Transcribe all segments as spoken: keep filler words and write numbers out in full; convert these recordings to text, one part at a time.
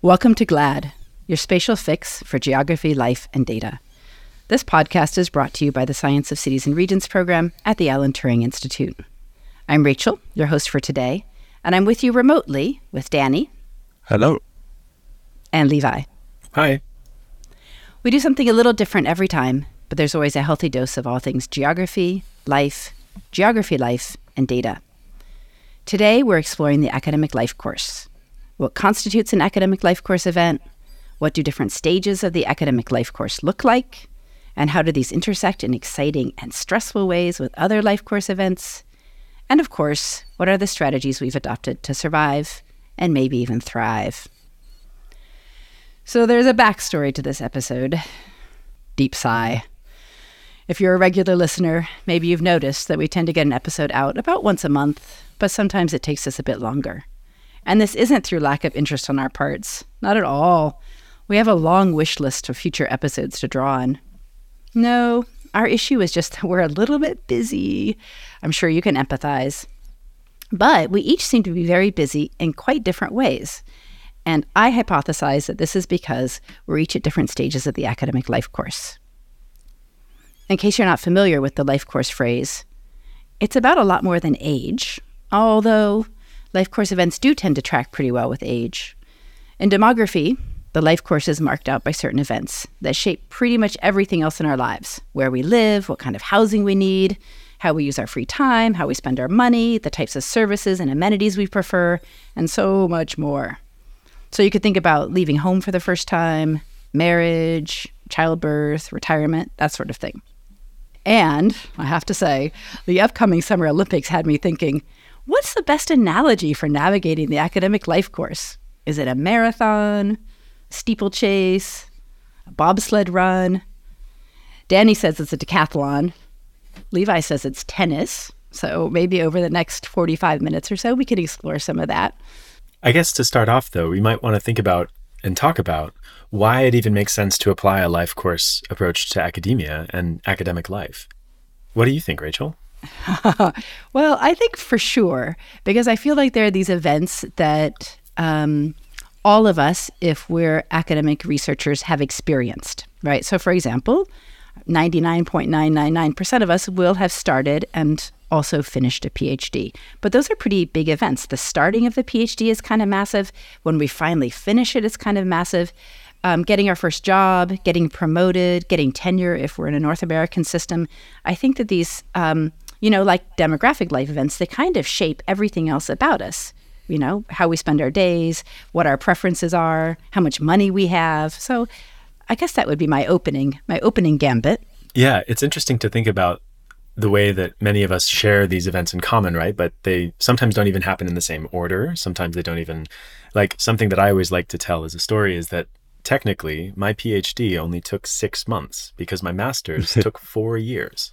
Welcome to GLAD, your spatial fix for geography, life, and data. This podcast is brought to you by the Science of Cities and Regions program at the Alan Turing Institute. I'm Rachel, your host for today, and I'm with you remotely with Danny. Hello. And Levi. Hi. We do something a little different every time, but there's always a healthy dose of all things geography, life, geography, life, and data. Today, we're exploring the academic life course. What constitutes an academic life course event? What do different stages of the academic life course look like? And how do these intersect in exciting and stressful ways with other life course events? And of course, what are the strategies we've adopted to survive and maybe even thrive? So there's a backstory to this episode. Deep sigh. If you're a regular listener, maybe you've noticed that we tend to get an episode out about once a month, but sometimes it takes us a bit longer. And this isn't through lack of interest on our parts. Not at all. We have a long wish list of future episodes to draw on. No, our issue is just that we're a little bit busy. I'm sure you can empathize. But we each seem to be very busy in quite different ways. And I hypothesize that this is because we're each at different stages of the academic life course. In case you're not familiar with the life course phrase, it's about a lot more than age, although life course events do tend to track pretty well with age. In demography, the life course is marked out by certain events that shape pretty much everything else in our lives: where we live, what kind of housing we need, how we use our free time, how we spend our money, the types of services and amenities we prefer, and so much more. So you could think about leaving home for the first time, marriage, childbirth, retirement, that sort of thing. And I have to say, the upcoming Summer Olympics had me thinking, what's the best analogy for navigating the academic life course? Is it a marathon, steeplechase, a bobsled run? Danny says it's a decathlon. Levi says it's tennis. So maybe over the next forty-five minutes or so, we can explore some of that. I guess to start off, though, we might want to think about and talk about why it even makes sense to apply a life course approach to academia and academic life. What do you think, Rachel? Well, I think for sure, because I feel like there are these events that um, all of us, if we're academic researchers, have experienced, right? So for example, ninety-nine point nine nine nine percent of us will have started and also finished a PhD. But those are pretty big events. The starting of the PhD is kind of massive. When we finally finish it, it's kind of massive. Um, getting our first job, getting promoted, getting tenure if we're in a North American system. I think that these, um, you know, like demographic life events, they kind of shape everything else about us. You know, how we spend our days, what our preferences are, how much money we have. So I guess that would be my opening, my opening gambit. Yeah, it's interesting to think about the way that many of us share these events in common, right? But they sometimes don't even happen in the same order. Sometimes they don't even, like something that I always like to tell as a story is that technically my PhD only took six months because my master's took four years.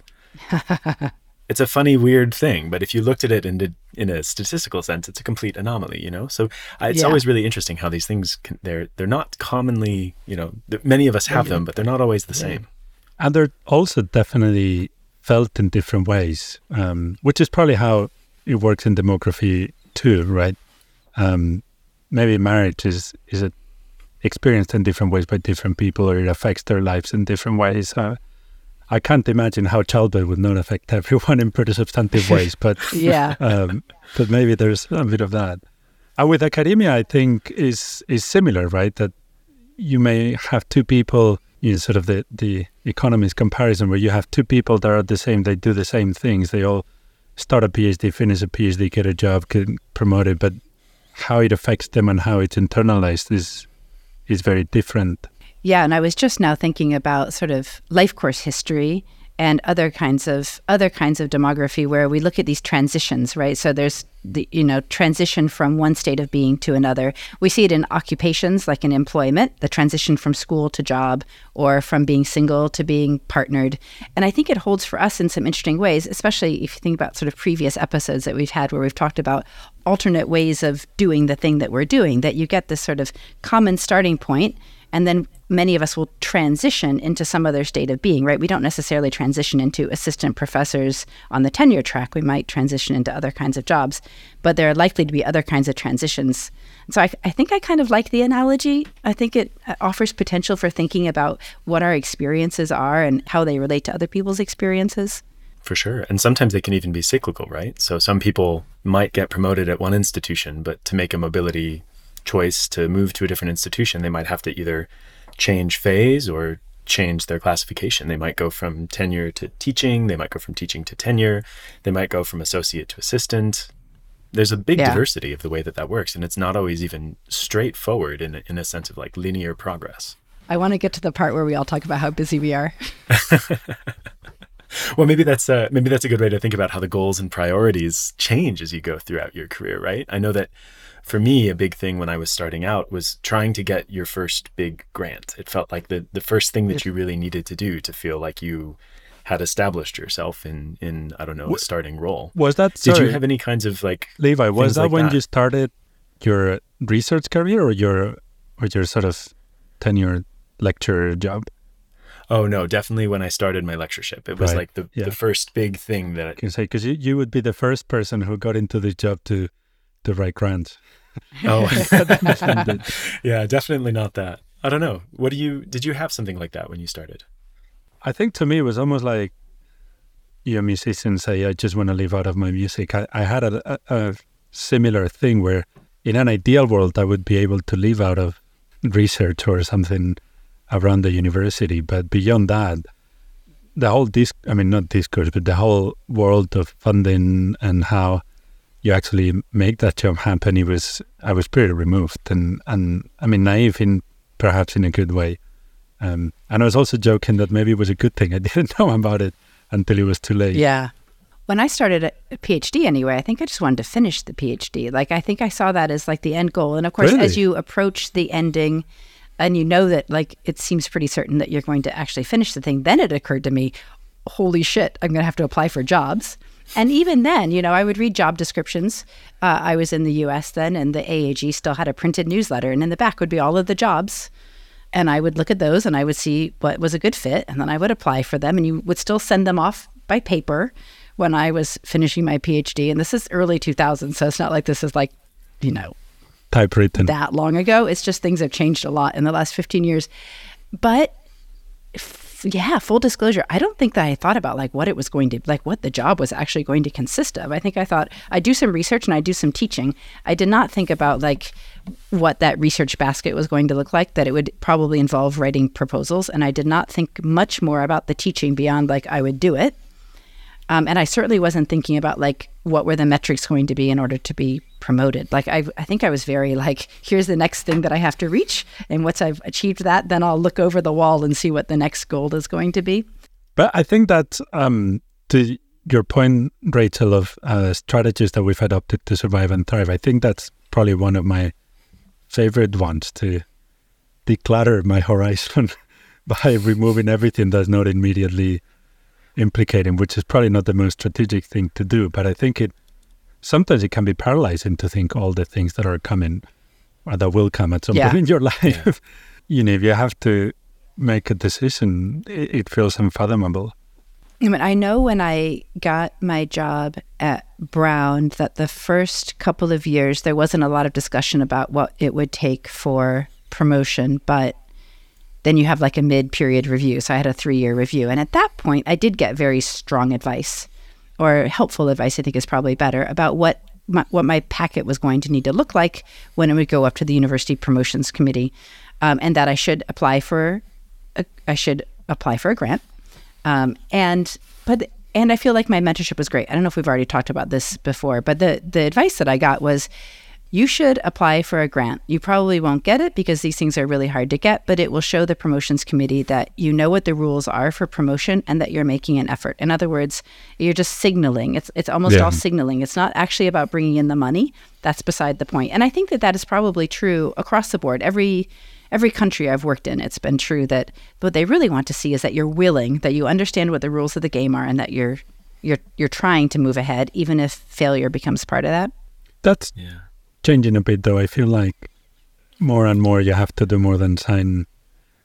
It's a funny, weird thing, but if you looked at it in, the, in a statistical sense, it's a complete anomaly, you know? So uh, it's yeah. always really interesting how these things, can, they're they're not commonly, you know, many of us have them, but they're not always the yeah. same. And they're also definitely felt in different ways, um, which is probably how it works in demography too, right? Um, maybe marriage is, is a, experienced in different ways by different people, or it affects their lives in different ways. Uh, I can't imagine how childbirth would not affect everyone in pretty substantive ways, but yeah, um, but maybe there's a bit of that. And with academia, I think is is similar, right? That you may have two people, you know, sort of the the economist comparison, where you have two people that are the same, they do the same things, they all start a PhD, finish a PhD, get a job, get promoted, but how it affects them and how it's internalized is is very different. Yeah, and I was just now thinking about sort of life course history and other kinds of other kinds of demography where we look at these transitions, right? So there's the, you know, transition from one state of being to another. We see it in occupations like in employment, the transition from school to job, or from being single to being partnered. And I think it holds for us in some interesting ways, especially if you think about sort of previous episodes that we've had where we've talked about alternate ways of doing the thing that we're doing, that you get this sort of common starting point. And then many of us will transition into some other state of being, right? We don't necessarily transition into assistant professors on the tenure track. We might transition into other kinds of jobs, but there are likely to be other kinds of transitions. So I, I think I kind of like the analogy. I think it offers potential for thinking about what our experiences are and how they relate to other people's experiences. For sure. And sometimes they can even be cyclical, right? So some people might get promoted at one institution, but to make a mobility choice to move to a different institution, they might have to either change phase or change their classification. They might go from tenure to teaching. They might go from teaching to tenure. They might go from associate to assistant. There's a big yeah. diversity of the way that that works. And it's not always even straightforward in a, in a sense of like linear progress. I want to get to the part where we all talk about how busy we are. Well, maybe that's a, maybe that's a good way to think about how the goals and priorities change as you go throughout your career, right? I know that for me, a big thing when I was starting out was trying to get your first big grant. It felt like the, the first thing that you really needed to do to feel like you had established yourself in, in I don't know, a starting role. Was that, Did sorry, you have any kinds of like Levi, was that like when that? you started your research career or your, or your sort of tenure lecture job? Oh, no, definitely when I started my lectureship. It was Right. like the, Yeah. the first big thing that... I can say, because you, you would be the first person who got into this job to, to write grants. Oh, yeah, definitely not that. I don't know. What do you, did you have something like that when you started? I think to me it was almost like you musicians say, I just want to live out of my music. I, I had a, a, a similar thing where in an ideal world, I would be able to live out of research or something around the university. But beyond that, the whole disc, I mean, not discourse, but the whole world of funding and how you actually make that job happen, it was, I was pretty removed and, and I mean, naive in perhaps in a good way. Um, and I was also joking that maybe it was a good thing. I didn't know about it until it was too late. Yeah. When I started a PhD anyway, I think I just wanted to finish the PhD. Like, I think I saw that as like the end goal. And of course, Really? as you approach the ending and you know that like it seems pretty certain that you're going to actually finish the thing, then it occurred to me, holy shit, I'm going to have to apply for jobs. And even then, you know, I would read job descriptions. Uh, I was in the U S then, and the A A G still had a printed newsletter. And in the back would be all of the jobs. And I would look at those and I would see what was a good fit. And then I would apply for them. And you would still send them off by paper when I was finishing my PhD. And this is early two thousands. So it's not like this is like, you know, Typewritten. that long ago. It's just things have changed a lot in the last fifteen years. But f- yeah, full disclosure, I don't think that I thought about like what it was going to, like what the job was actually going to consist of. I think I thought I'd do some research and I'd do some teaching. I did not think about like what that research basket was going to look like, that it would probably involve writing proposals. And I did not think much more about the teaching beyond like I would do it. Um, and I certainly wasn't thinking about like what were the metrics going to be in order to be promoted. Like I, I think I was very like, here's the next thing that I have to reach, and once I've achieved that, then I'll look over the wall and see what the next goal is going to be. But I think that um, to your point, Rachel, of uh, strategies that we've adopted to survive and thrive, I think that's probably one of my favorite ones, to declutter my horizon by removing everything that's not immediately implicating, which is probably not the most strategic thing to do. But I think it sometimes it can be paralyzing to think all the things that are coming or that will come at some Yeah. point in your life. Yeah. You know, if you have to make a decision, it, it feels unfathomable. I mean, I know when I got my job at Brown that the first couple of years, there wasn't a lot of discussion about what it would take for promotion, but then you have like a mid-period review. So I had a three-year review. And at that point, I did get very strong advice, or helpful advice, I think is probably better, about what my, what my packet was going to need to look like when it would go up to the University Promotions Committee, um, and that I should apply for a, I should apply for a grant. Um, and but and I feel like my mentorship was great. I don't know if we've already talked about this before, but the the advice that I got was, you should apply for a grant. You probably won't get it because these things are really hard to get, but it will show the promotions committee that you know what the rules are for promotion and that you're making an effort. In other words, you're just signaling. It's it's almost Yeah. all signaling. It's not actually about bringing in the money. That's beside the point. And I think that that is probably true across the board. Every every country I've worked in, it's been true that what they really want to see is that you're willing, that you understand what the rules of the game are, and that you're you're you're trying to move ahead, even if failure becomes part of that. That's Yeah. changing a bit, though. I feel like more and more you have to do more than sign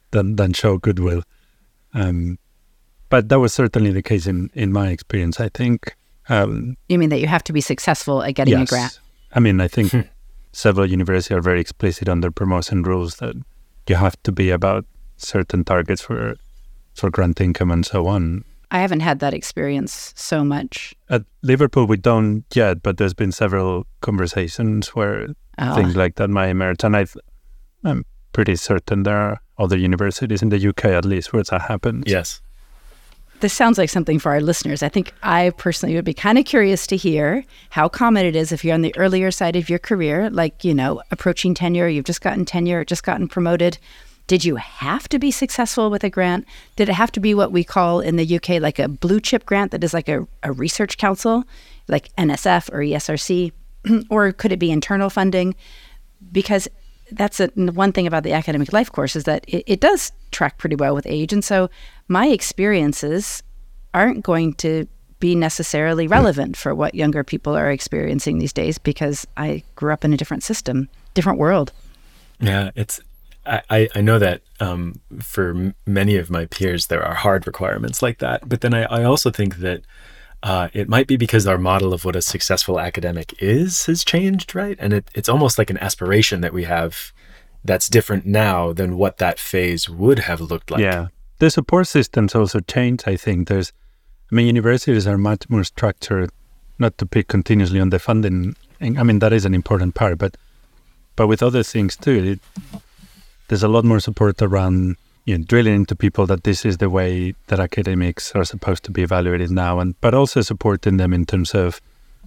than than show goodwill. Um, but that was certainly the case in, in my experience. I think. Um, you mean that you have to be successful at getting yes. a grant? I mean, I think several universities are very explicit on their promotion rules that you have to be about certain targets for for grant income and so on. I haven't had that experience so much. At Liverpool, we don't yet, but there's been several conversations where Oh. things like that might emerge. And I've, I'm pretty certain there are other universities in the U K, at least, where that happens. Yes. This sounds like something for our listeners. I think I personally would be kind of curious to hear how common it is if you're on the earlier side of your career, like, you know, approaching tenure, you've just gotten tenure, just gotten promoted. Did you have to be successful with a grant? Did it have to be what we call in the U K like a blue chip grant that is like a, a research council, like N S F or E S R C? Or could it be internal funding? Because that's a, one thing about the academic life course is that it, it does track pretty well with age. And so my experiences aren't going to be necessarily relevant for what younger people are experiencing these days because I grew up in a different system, different world. Yeah, it's. I, I know that um, for m- many of my peers, there are hard requirements like that. But then I, I also think that uh, it might be because our model of what a successful academic is has changed, right? And it, it's almost like an aspiration that we have that's different now than what that phase would have looked like. Yeah. The support systems also change, I think. There's, I mean, universities are much more structured, not to pick continuously on the funding. I mean, that is an important part, but but with other things too, it, there's a lot more support around, you know, drilling into people that this is the way that academics are supposed to be evaluated now, and but also supporting them in terms of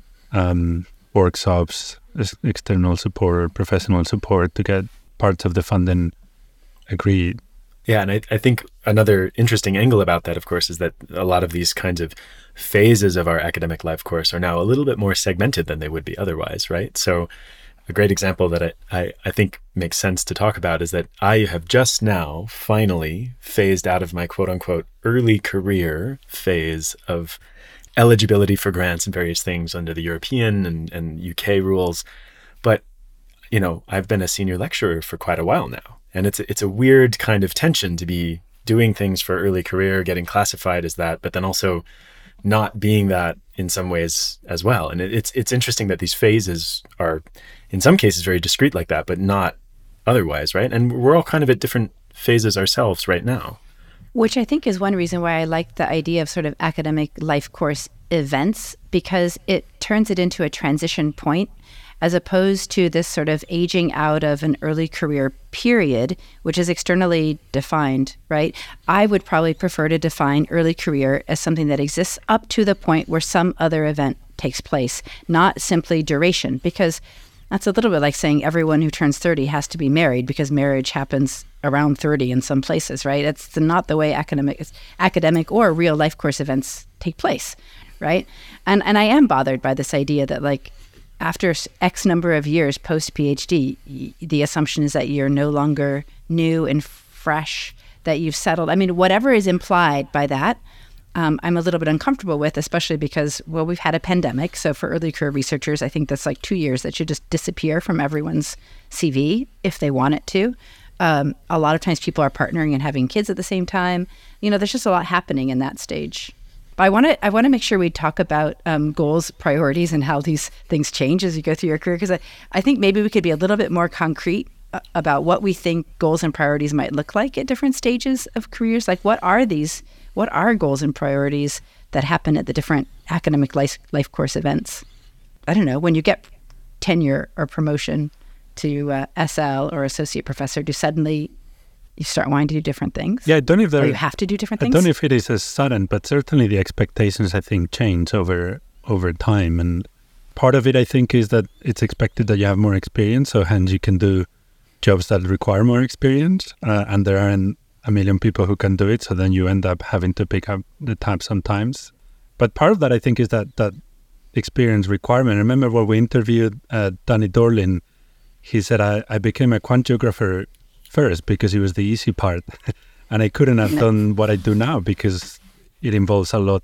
um, workshops, ex- external support, professional support to get parts of the funding agreed. Yeah, and I, I think another interesting angle about that, of course, is that a lot of these kinds of phases of our academic life course are now a little bit more segmented than they would be otherwise, right? So a great example that I, I, I think makes sense to talk about is that I have just now finally phased out of my quote unquote early career phase of eligibility for grants and various things under the European and, and U K rules. But, you know, I've been a senior lecturer for quite a while now. And it's, it's a weird kind of tension to be doing things for early career, getting classified as that, but then also not being that in some ways as well. And it, it's it's interesting that these phases are, in some cases, very discrete like that, but not otherwise, right? And we're all kind of at different phases ourselves right now. Which I think is one reason why I like the idea of sort of academic life course events, because it turns it into a transition point as opposed to this sort of aging out of an early career period, which is externally defined, right? I would probably prefer to define early career as something that exists up to the point where some other event takes place, not simply duration, because that's a little bit like saying everyone who turns thirty has to be married because marriage happens around thirty in some places, right? It's not the way academic academic or real life course events take place, right? And and I am bothered by this idea that, like, after X number of years post-PhD, the assumption is that you're no longer new and fresh, that you've settled. I mean, whatever is implied by that, um, I'm a little bit uncomfortable with, especially because, well, we've had a pandemic. So for early career researchers, I think that's like two years that should just disappear from everyone's C V if they want it to. Um, a lot of times people are partnering and having kids at the same time. You know, there's just a lot happening in that stage. But I want to I want to make sure we talk about um, goals, priorities, and how these things change as you go through your career, because I, I think maybe we could be a little bit more concrete uh, about what we think goals and priorities might look like at different stages of careers. Like, what are these, what are goals and priorities that happen at the different academic life, life course events? I don't know, when you get tenure or promotion to uh, S L or associate professor, do suddenly you start wanting to do different things? Yeah, I don't know if or you have to do different I things? don't know if it is as sudden, but certainly the expectations, I think, change over over time. And part of it, I think, is that it's expected that you have more experience, so hence you can do jobs that require more experience, uh, and there aren't a million people who can do it, so then you end up having to pick up the tab sometimes. But part of that, I think, is that that experience requirement. I remember when we interviewed uh, Danny Dorlin, he said, I, I became a quant geographer first because it was the easy part. And I couldn't have done what I do now because it involves a lot.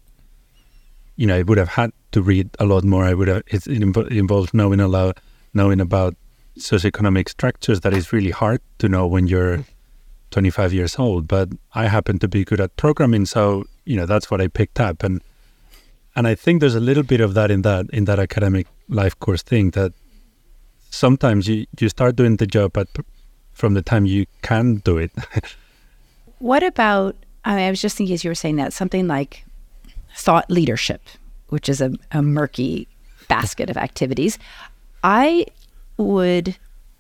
You know, I would have had to read a lot more. I would have, it, it, invo- it involves knowing a lot, knowing about socioeconomic structures that is really hard to know when you're twenty-five years old, but I happen to be good at programming, so you know that's what I picked up, and and I think there's a little bit of that in that in that academic life course thing, that sometimes you you start doing the job at from the time you can do it. What about, I mean, I was just thinking as you were saying that, something like thought leadership, which is a, a murky basket of activities. I would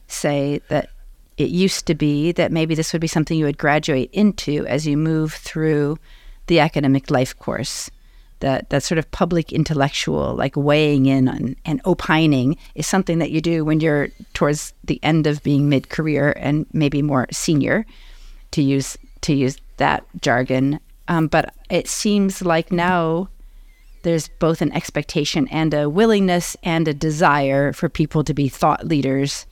say that it used to be that maybe this would be something you would graduate into as you move through the academic life course. That that sort of public intellectual, like weighing in on, and opining, is something that you do when you're towards the end of being mid-career and maybe more senior, to use to use that jargon. Um, but it seems like now there's both an expectation and a willingness and a desire for people to be thought leaders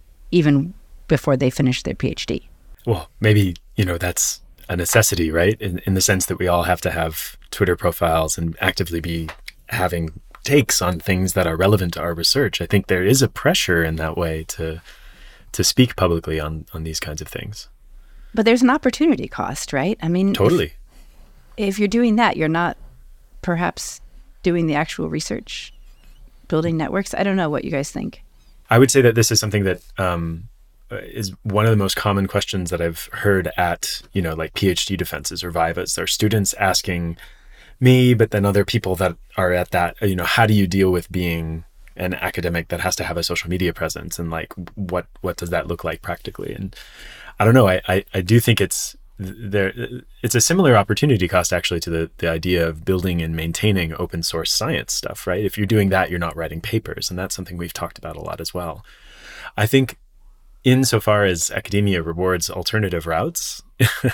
even before they finish their PhD. Well, maybe, you know, that's a necessity, right? In, in the sense that we all have to have Twitter profiles and actively be having takes on things that are relevant to our research. I think there is a pressure in that way to to speak publicly on, on these kinds of things. But there's an opportunity cost, right? I mean, totally. If, if you're doing that, you're not perhaps doing the actual research, building networks. I don't know what you guys think. I would say that this is something that um, is one of the most common questions that I've heard at, you know, like PhD defenses or Vivas. There are students asking me, but then other people that are at that, you know, how do you deal with being an academic that has to have a social media presence, and like, what, what does that look like practically? And I don't know, I, I, I do think it's there. It's a similar opportunity cost actually to the, the idea of building and maintaining open source science stuff, right? If you're doing that, you're not writing papers. And that's something we've talked about a lot as well. I think insofar as academia rewards alternative routes,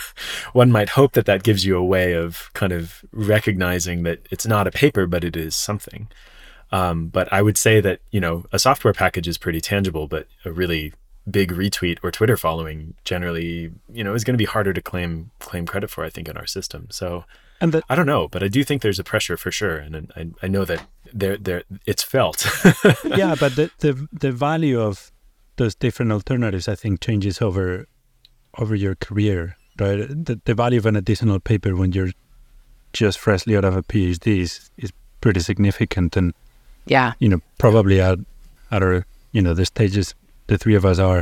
one might hope that that gives you a way of kind of recognizing that it's not a paper, but it is something. Um, but I would say that, you know, a software package is pretty tangible, but a really big retweet or Twitter following generally, you know, is going to be harder to claim claim credit for, I think, in our system. So and the, I don't know, but I do think there's a pressure for sure. And I, I know that there there it's felt. Yeah, but the, the the value of those different alternatives, I think, changes over over your career, right? The, the value of an additional paper when you're just freshly out of a PhD is, is pretty significant. And, yeah, you know, probably at, at our, you know, the stages the three of us are,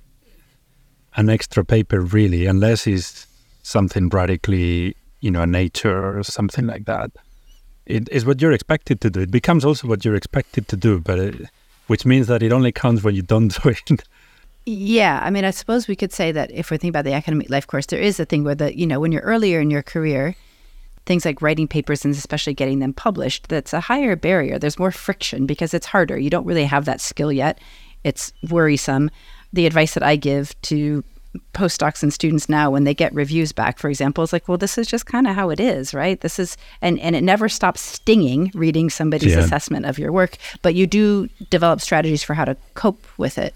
an extra paper really, unless it's something radically, you know, Nature or something like that, it is what you're expected to do. It becomes also what you're expected to do, but it, which means that it only counts when you don't do it. Yeah, I mean, I suppose we could say that if we're thinking about the academic life course, there is a thing where the, you know, when you're earlier in your career, things like writing papers and especially getting them published, that's a higher barrier. There's more friction because it's harder. You don't really have that skill yet. It's worrisome. The advice that I give to postdocs and students now when they get reviews back, for example, is like, well, this is just kind of how it is, right? This is, and, and it never stops stinging reading somebody's yeah. assessment of your work, but you do develop strategies for how to cope with it.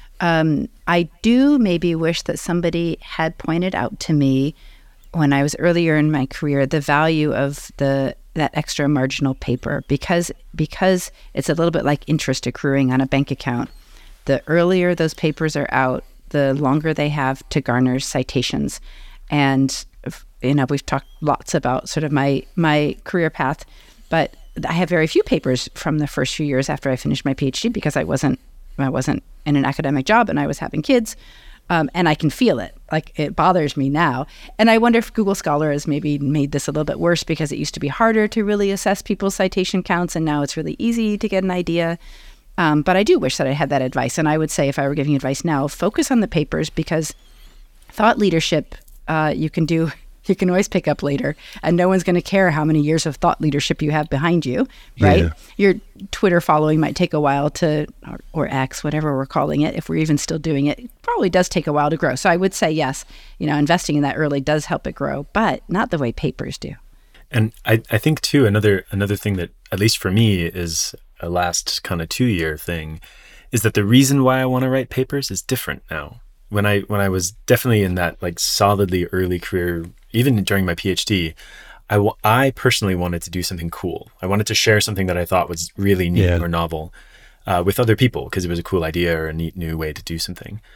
Um, I do maybe wish that somebody had pointed out to me when I was earlier in my career the value of the that extra marginal paper, because because it's a little bit like interest accruing on a bank account. The earlier those papers are out, the longer they have to garner citations. And, you know, we've talked lots about sort of my, my career path, but I have very few papers from the first few years after I finished my PhD because I wasn't, I wasn't in an academic job and I was having kids. Um, and I can feel it, like it bothers me now. And I wonder if Google Scholar has maybe made this a little bit worse because it used to be harder to really assess people's citation counts, and now it's really easy to get an idea. Um, but I do wish that I had that advice. And I would say if I were giving advice now, focus on the papers, because thought leadership, uh, you can do, you can always pick up later, and no one's going to care how many years of thought leadership you have behind you, right? Yeah. Your Twitter following might take a while to, or, or X, whatever we're calling it, if we're even still doing it, it probably does take a while to grow. So I would say, yes, you know, investing in that early does help it grow, but not the way papers do. And I, I think too, another another thing that, at least for me, is a last kind of two year thing, is that the reason why I want to write papers is different now. When I when I was definitely in that like solidly early career, even during my PhD, I, w- I personally wanted to do something cool. I wanted to share something that I thought was really neat yeah. or novel uh, with other people, because it was a cool idea or a neat new way to do something.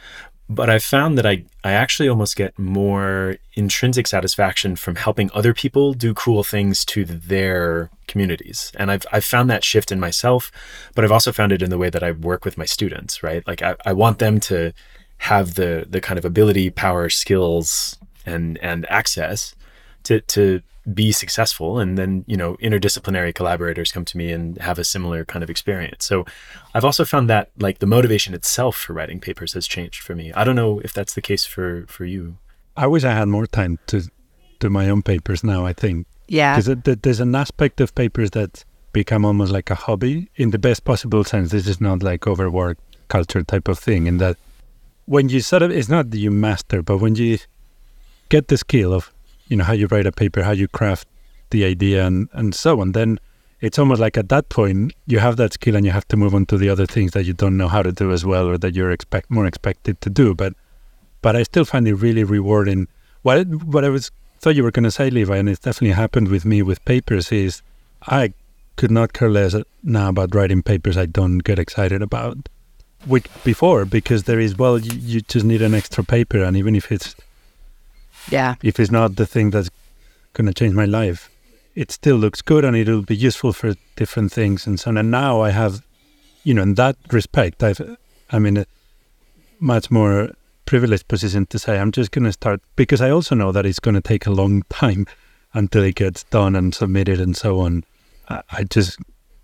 But I found that I, I actually almost get more intrinsic satisfaction from helping other people do cool things to their communities. And I've I've found that shift in myself, but I've also found it in the way that I work with my students, right? Like I, I want them to have the the kind of ability, power, skills, and and access to to be successful. And then, you know, interdisciplinary collaborators come to me and have a similar kind of experience. So I've also found that like the motivation itself for writing papers has changed for me. I don't know if that's the case for, for you. I wish I had more time to do my own papers now, I think. Yeah. Because there's an aspect of papers that become almost like a hobby in the best possible sense. This is not like overwork culture type of thing. In that when you sort of, it's not that you master, but when you get the skill of, you know, how you write a paper, how you craft the idea and, and so on, then it's almost like at that point you have that skill and you have to move on to the other things that you don't know how to do as well, or that you're expect more expected to do. But but I still find it really rewarding. What what I was thought you were going to say, Levi, and it's definitely happened with me with papers, is I could not care less now about writing papers I don't get excited about. Which before, because there is, well, you, you just need an extra paper, and even if it's Yeah. if it's not the thing that's going to change my life, it still looks good and it'll be useful for different things and so on. And now I have, you know, in that respect, I've, I'm in a much more privileged position to say I'm just going to start, because I also know that it's going to take a long time until it gets done and submitted and so on. I, I just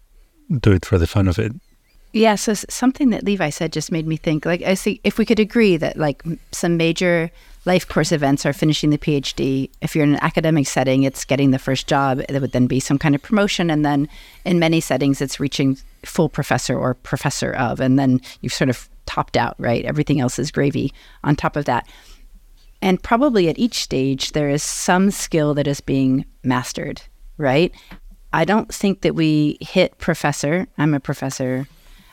do it for the fun of it. Yeah, so s- something that Levi said just made me think, like, I see if we could agree that like m- some major life course events are finishing the PhD. If you're in an academic setting, it's getting the first job. There would then be some kind of promotion. And then in many settings, it's reaching full professor or professor of, and then you've sort of topped out, right? Everything else is gravy on top of that. And probably at each stage, there is some skill that is being mastered, right? I don't think that we hit professor. I'm a professor.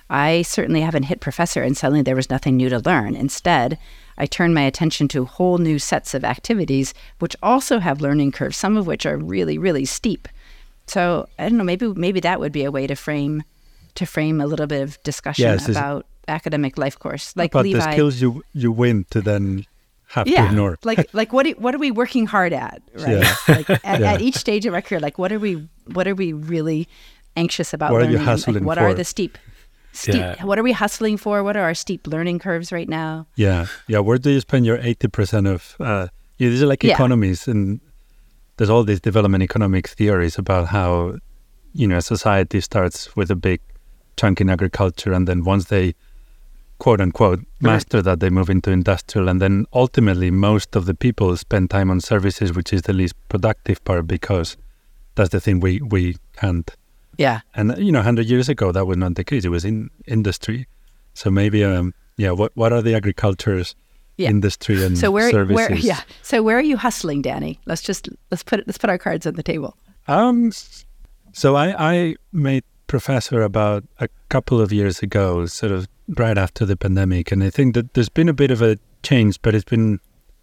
I certainly haven't hit professor and suddenly there was nothing new to learn. Instead, I turn my attention to whole new sets of activities, which also have learning curves, some of which are really, really steep. So I don't know, maybe maybe that would be a way to frame to frame a little bit of discussion Yes, it's- about academic life course. Like About Levi, the skills you you win to then have to yeah, ignore. like like what do, what are we working hard at, right? Yeah. Like at, Yeah. at each stage of our career, like what are we what are we really anxious about What are you learning? Like, hustling what for? are the steep steep Yeah. what are we hustling for? What are our steep learning curves right now? Yeah, yeah. Where do you spend your eighty percent of? Uh, yeah, these are like Yeah. economies, and there's all these development economics theories about how, you know, society starts with a big chunk in agriculture, and then once they, quote unquote, master that, they move into industrial, and then ultimately most of the people spend time on services, which is the least productive part, because that's the thing we we can't. Yeah. And, you know, one hundred years ago, that was not the case. It was in industry. So maybe, um, yeah, what what are the agricultures, Yeah. industry and So where services? where yeah. So where are you hustling, Danny? Let's just let's put let's put our cards on the table. Um, so I, I made professor about a couple of years ago, sort of right after the pandemic. And I think that there's been a bit of a change, but it's been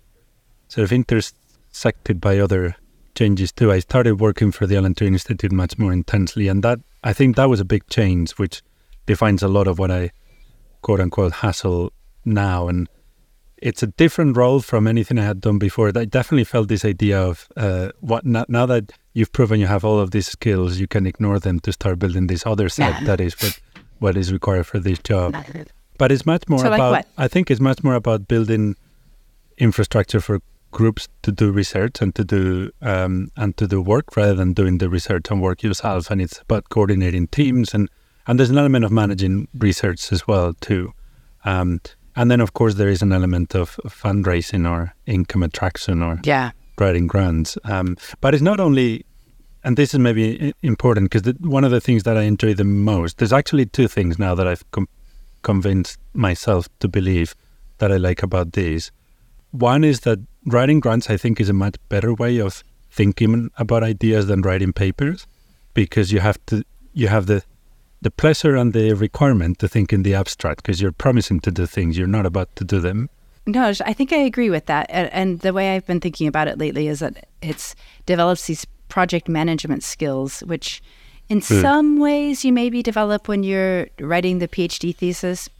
sort of intersected by other changes too. I started working for the Alan Turing Institute much more intensely, and that I think that was a big change, which defines a lot of what I quote unquote hustle now. And it's a different role from anything I had done before. I definitely felt this idea of uh, what now, now that you've proven you have all of these skills, you can ignore them to start building this other set that is what what is required for this job. But it's much more So like about. what? I think it's much more about building infrastructure for groups to do research and to do um, and to do work rather than doing the research and work yourself. And it's about coordinating teams, and and there's an element of managing research as well too. Um, and then of course there is an element of fundraising or income attraction or Yeah. writing grants. Um, but it's not only, and this is maybe i- important because one of the things that I enjoy the most, there's actually two things now that I've com- convinced myself to believe that I like about these. One is that writing grants, I think, is a much better way of thinking about ideas than writing papers, because you have to you have the the pleasure and the requirement to think in the abstract, because you're promising to do things, you're not about to do them. No, I think I agree with that. And, and the way I've been thinking about it lately is that it's develops these project management skills, which in Mm. some ways you maybe develop when you're writing the PhD thesis, but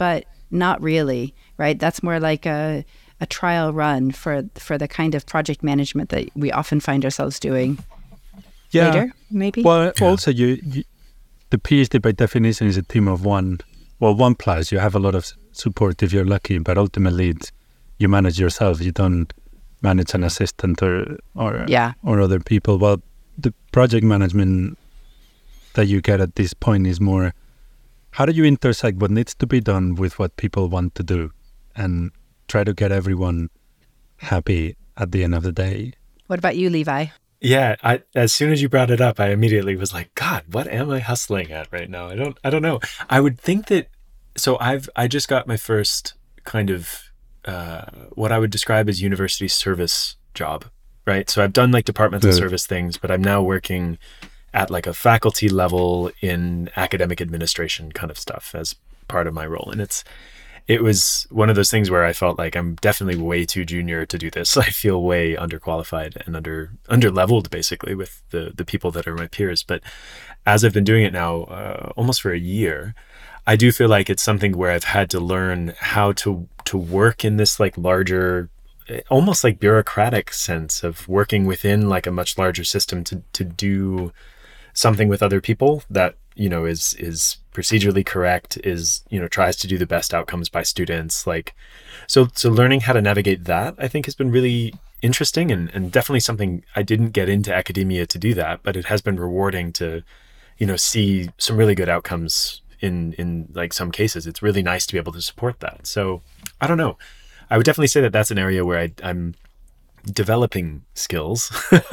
not really, right? That's more like a a trial run for for the kind of project management that we often find ourselves doing yeah. later, maybe. Well, Yeah. also you, you, the PhD by definition is a team of one. Well, one plus. You have a lot of support if you're lucky, but ultimately it's, you manage yourself. You don't manage an assistant or or Yeah. or other people. Well, the project management that you get at this point is more, how do you intersect what needs to be done with what people want to do and try to get everyone happy at the end of the day? What about you, Levi? Yeah, I, as soon as you brought it up, I immediately was like, God, what am I hustling at right now? I don't, I don't know. I would think that, so I've, I just got my first kind of, uh, what I would describe as university service job, right? So I've done like departmental Yeah. service things, but I'm now working at like a faculty level in academic administration kind of stuff as part of my role. And it's, it was one of those things where I felt like I'm definitely way too junior to do this. I feel way underqualified and under under leveled basically with the the people that are my peers. But as I've been doing it now uh, almost for a year, I do feel like it's something where I've had to learn how to to work in this like larger, almost like bureaucratic sense of working within like a much larger system to to do something with other people that, you know, is is procedurally correct, is, you know, tries to do the best outcomes by students. Like, so so learning how to navigate that, I think, has been really interesting and, and definitely something. I didn't get into academia to do that, but it has been rewarding to, you know, see some really good outcomes in in like some cases. It's really nice to be able to support that. So I don't know. I would definitely say that that's an area where I, I'm developing skills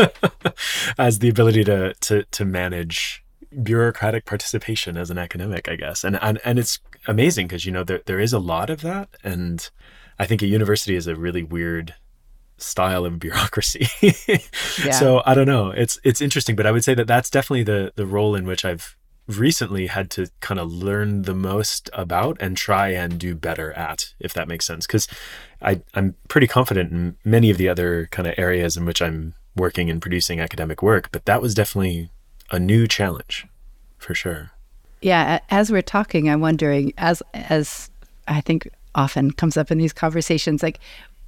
as the ability to to to manage bureaucratic participation as an academic, I guess. And and, and it's amazing because, you know, there there is a lot of that. And I think a university is a really weird style of bureaucracy. Yeah. So I don't know. It's it's interesting, but I would say that that's definitely the the role in which I've recently had to kind of learn the most about and try and do better at, if that makes sense. Because I I'm pretty confident in many of the other kind of areas in which I'm working and producing academic work, but that was definitely a new challenge for sure. Yeah, a- as we're talking, I'm wondering, as as I think often comes up in these conversations, like,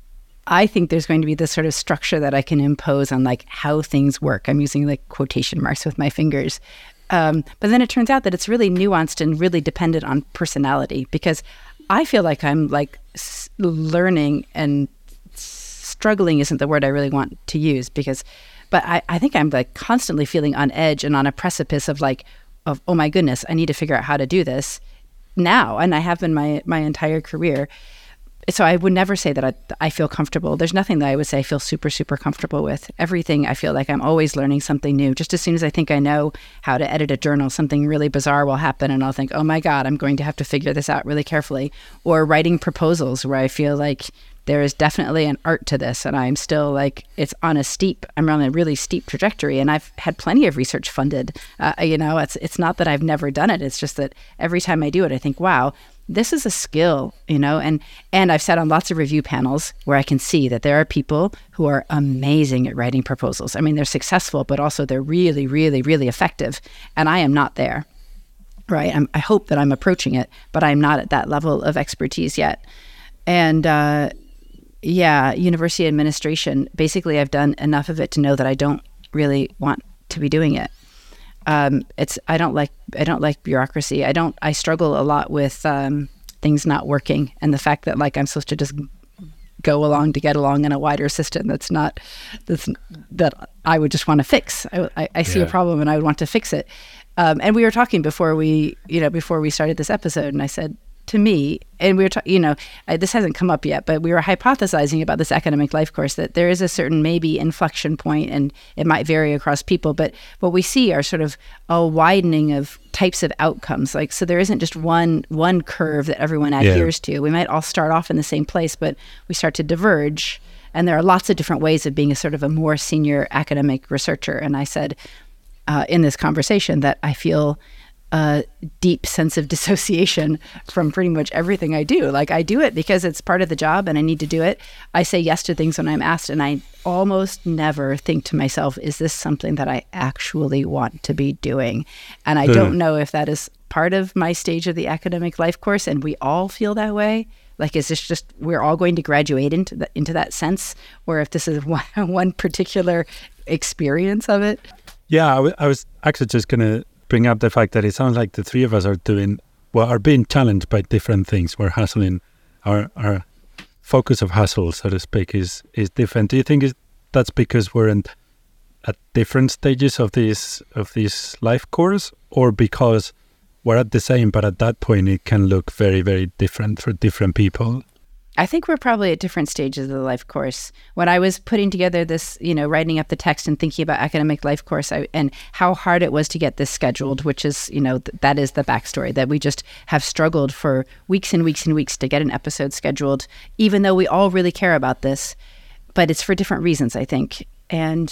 I think there's going to be this sort of structure that I can impose on like how things work. I'm using like quotation marks with my fingers. Um, but then it turns out that it's really nuanced and really dependent on personality, because I feel like I'm like s- learning and struggling isn't the word I really want to use, because, but I, I think I'm like constantly feeling on edge and on a precipice of like, of, oh my goodness, I need to figure out how to do this now. And I have been my, my entire career. So I would never say that I, I feel comfortable. There's nothing that I would say I feel super, super comfortable with. Everything, I feel like I'm always learning something new. Just as soon as I think I know how to edit a journal, something really bizarre will happen and I'll think, oh my God, I'm going to have to figure this out really carefully. Or writing proposals where I feel like there is definitely an art to this and I'm still like, it's on a steep, I'm on a really steep trajectory, and I've had plenty of research funded. Uh, you know, it's it's not that I've never done it. It's just that every time I do it, I think, wow, this is a skill, you know, and and I've sat on lots of review panels where I can see that there are people who are amazing at writing proposals. I mean, they're successful, but also they're really, really, really effective. And I am not there, right? I'm, I hope that I'm approaching it, but I'm not at that level of expertise yet. And uh, yeah, university administration, basically I've done enough of it to know that I don't really want to be doing it. Um, it's I don't like I don't like bureaucracy. I don't I struggle a lot with um, things not working, and the fact that like I'm supposed to just go along to get along in a wider system that's not that's that I would just want to fix. I, I, I see Yeah. a problem and I would want to fix it. Um, and we were talking before we you know before we started this episode, and I said to me, and we were talking, you know, I, this hasn't come up yet, but we were hypothesizing about this academic life course that there is a certain maybe inflection point, and it might vary across people, but what we see are sort of a widening of types of outcomes. Like, so there isn't just one one curve that everyone adheres to. We might all start off in the same place, but we start to diverge, and there are lots of different ways of being a sort of a more senior academic researcher. And I said uh, in this conversation that I feel a deep sense of dissociation from pretty much everything I do. Like, I do it because it's part of the job and I need to do it. I say yes to things when I'm asked, and I almost never think to myself, is this something that I actually want to be doing? And I mm. don't know if that is part of my stage of the academic life course, and we all feel that way. Like, is this just, we're all going to graduate into, the, into that sense, or if this is one, one particular experience of it? Yeah, I, w- I was actually just going to bring up the fact that it sounds like the three of us are doing, well, are being challenged by different things. We're hustling, our our focus of hustle, so to speak, is is different. Do you think is, that's because we're in, at different stages of this of this life course, or because we're at the same, but at that point it can look very, very different for different people? I think we're probably at different stages of the life course. When I was putting together this, you know, writing up the text and thinking about academic life course I, and how hard it was to get this scheduled, which is, you know, th- that is the backstory, that we just have struggled for weeks and weeks and weeks to get an episode scheduled, even though we all really care about this. But it's for different reasons, I think. And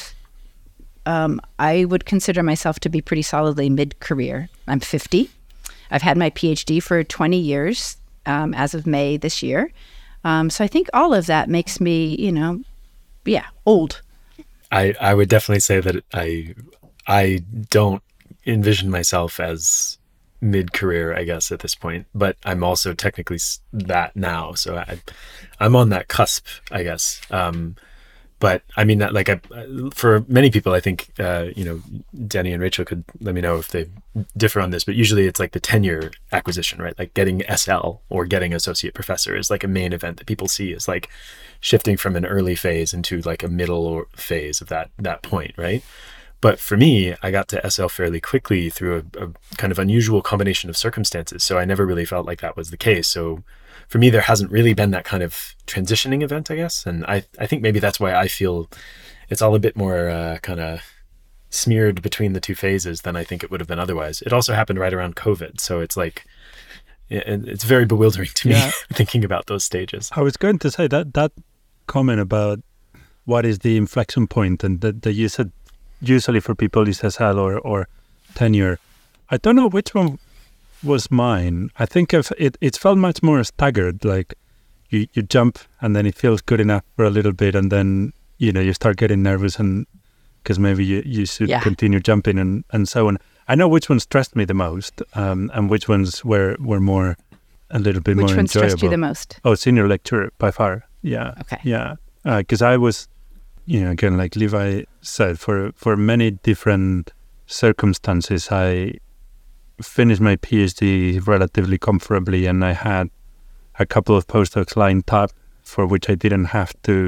um, I would consider myself to be pretty solidly mid-career. I'm fifty. I've had my PhD for twenty years um, as of May this year. Um, so I think all of that makes me, you know, yeah, old. I, I would definitely say that I I don't envision myself as mid-career, I guess, at this point, but I'm also technically that now. So I, I'm on that cusp, I guess. Um, but I mean, like, I, for many people, I think, uh, you know, Danny and Rachel could let me know if they differ on this, but usually it's like the tenure acquisition, right? Like getting S L or getting associate professor is like a main event that people see as like shifting from an early phase into like a middle or phase of that, that point, right? But for me, I got to S L fairly quickly through a, a kind of unusual combination of circumstances. So I never really felt like that was the case. So for me, there hasn't really been that kind of transitioning event, I guess. And I, I think maybe that's why I feel it's all a bit more uh, kind of smeared between the two phases than I think it would have been otherwise. It also happened right around COVID. So it's like, it's very bewildering to me yeah. thinking about those stages. I was going to say that that comment about what is the inflection point, and that, that you said usually for people it's S L or, or tenure. I don't know which one was mine. I think if it, it felt much more staggered, like you, you jump and then it feels good enough for a little bit, and then, you know, you start getting nervous and because maybe you, you should yeah. continue jumping and, and so on. I know which ones stressed me the most um, and which ones were, were more, a little bit which more enjoyable. Which one stressed you the most? Oh, senior lecturer by far. Yeah. Okay. Yeah. Because uh, I was, you know, again, like Levi said, for, for many different circumstances, I finished my PhD relatively comfortably, and I had a couple of postdocs lined up for which I didn't have to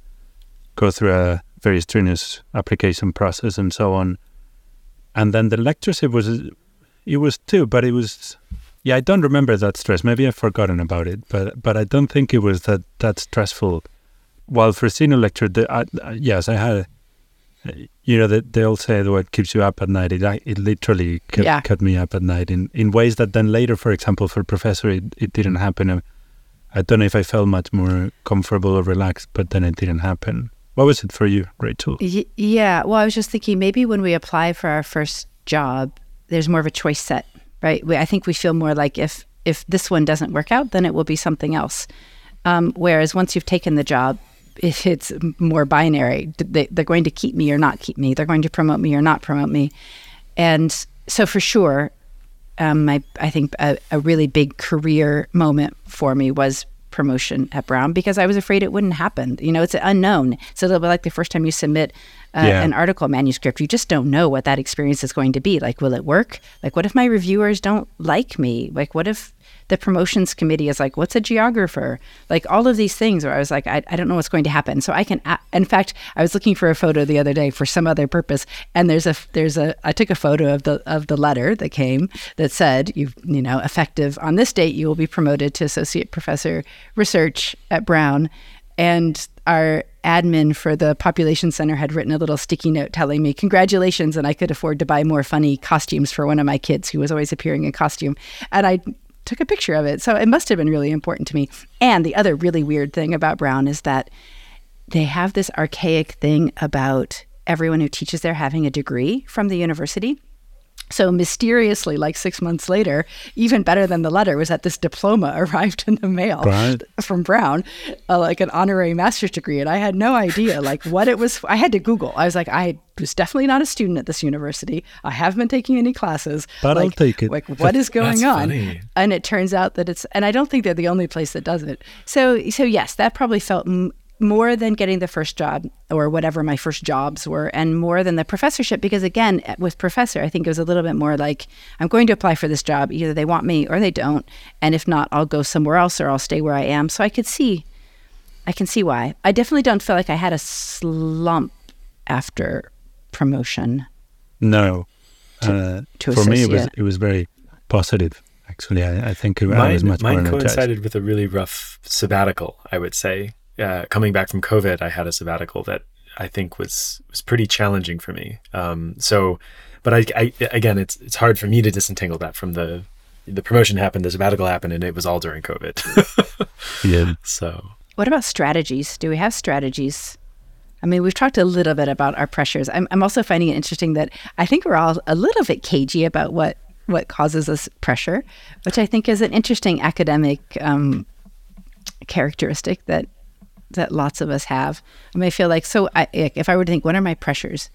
go through a very strenuous application process and so on. And then the lectureship was, it was too, but it was, yeah, I don't remember that stress. Maybe I've forgotten about it, but but I don't think it was that, that stressful. While for senior lecture, the, I, yes, I had, you know, they, they all say what keeps you up at night. It it literally kept, yeah. kept me up at night in, in ways that then later, for example, for professor, it, it didn't happen. I don't know if I felt much more comfortable or relaxed, but then it didn't happen. What was it for you, Rachel? Y- yeah, well, I was just thinking maybe when we apply for our first job, there's more of a choice set, right? We, I think we feel more like if, if this one doesn't work out, then it will be something else. Um, whereas once you've taken the job, if it's more binary, they, they're going to keep me or not keep me. They're going to promote me or not promote me. And so for sure, um, I, I think a, a really big career moment for me was promotion at Brown, because I was afraid it wouldn't happen. You know, it's unknown. So it'll be like the first time you submit uh, yeah. an article manuscript, you just don't know what that experience is going to be. Like, will it work? Like, what if my reviewers don't like me? Like, what if the promotions committee is like, what's a geographer? Like, all of these things where I was like, I, I don't know what's going to happen. So I can, a- in fact, I was looking for a photo the other day for some other purpose. And there's a, there's a, I took a photo of the, of the letter that came that said, you you know, effective on this date, you will be promoted to associate professor research at Brown. And our admin for the population center had written a little sticky note telling me, congratulations. And I could afford to buy more funny costumes for one of my kids who was always appearing in costume. And I took a picture of it. So it must have been really important to me. And the other really weird thing about Brown is that they have this archaic thing about everyone who teaches there having a degree from the university. So mysteriously, like six months later, even better than the letter was that this diploma arrived in the mail Right. from Brown, uh, like an honorary master's degree. And I had no idea like what it was. I had to Google. I was like, I was definitely not a student at this university. I haven't been taking any classes. But like, I'll take it. Like, what is going That's on? funny. And it turns out that it's, and I don't think they're the only place that does it. So, so yes, that probably felt m- more than getting the first job or whatever my first jobs were, and more than the professorship, because again, with professor, I think it was a little bit more like, I'm going to apply for this job. Either they want me or they don't. And if not, I'll go somewhere else or I'll stay where I am. So I could see, I can see why. I definitely don't feel like I had a slump after promotion. No. Uh, to for me, it was associate. it was very positive. Actually, I, I think I Mine, was much more mine energized. coincided with a really rough sabbatical, I would say. Uh, coming back from COVID, I had a sabbatical that I think was was pretty challenging for me. Um, so, but I, I again, it's it's hard for me to disentangle that from the the promotion happened, the sabbatical happened, and it was all during COVID. Yeah. So, What about strategies? Do we have strategies? I mean, we've talked a little bit about our pressures. I'm, I'm also finding it interesting that I think we're all a little bit cagey about what, what causes us pressure, which I think is an interesting academic um, characteristic that that lots of us have. I mean, I feel like, so I, if I were to think, what are my pressures?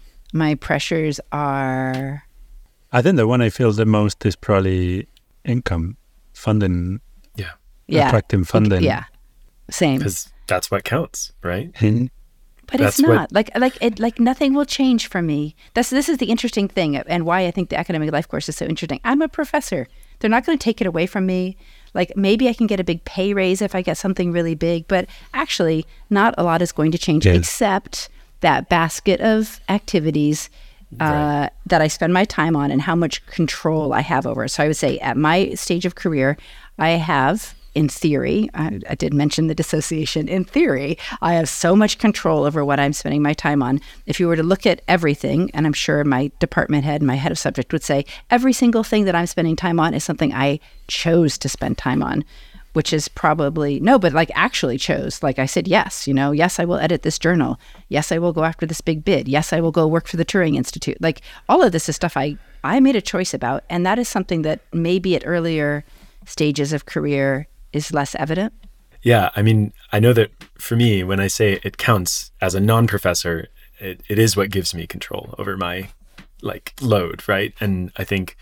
My pressures are... I think the one I feel the most is probably income, funding, yeah, Yeah. attracting funding. Yeah. Same. because that's what counts, right? Mhm. But That's it's what- not like like it like nothing will change for me. That's this is the interesting thing, and why I think the academic life course is so interesting. I'm a professor. They're not going to take it away from me. Like maybe I can get a big pay raise if I get something really big, but actually not a lot is going to change Yes. except that basket of activities uh, Right. that I spend my time on and how much control I have over it. So I would say at my stage of career, I have, in theory, I, I did mention the dissociation, in theory, I have so much control over what I'm spending my time on. If you were to look at everything, and I'm sure my department head, my head of subject would say, every single thing that I'm spending time on is something I chose to spend time on, which is probably, no, but like actually chose. Like I said, yes, you know, yes, I will edit this journal. Yes, I will go after this big bid. Yes, I will go work for the Turing Institute. Like all of this is stuff I, I made a choice about. And that is something that maybe at earlier stages of career is less evident. Yeah, I mean, I know that for me, when I say it counts as a non-professor, it, it is what gives me control over my like load, right? And I think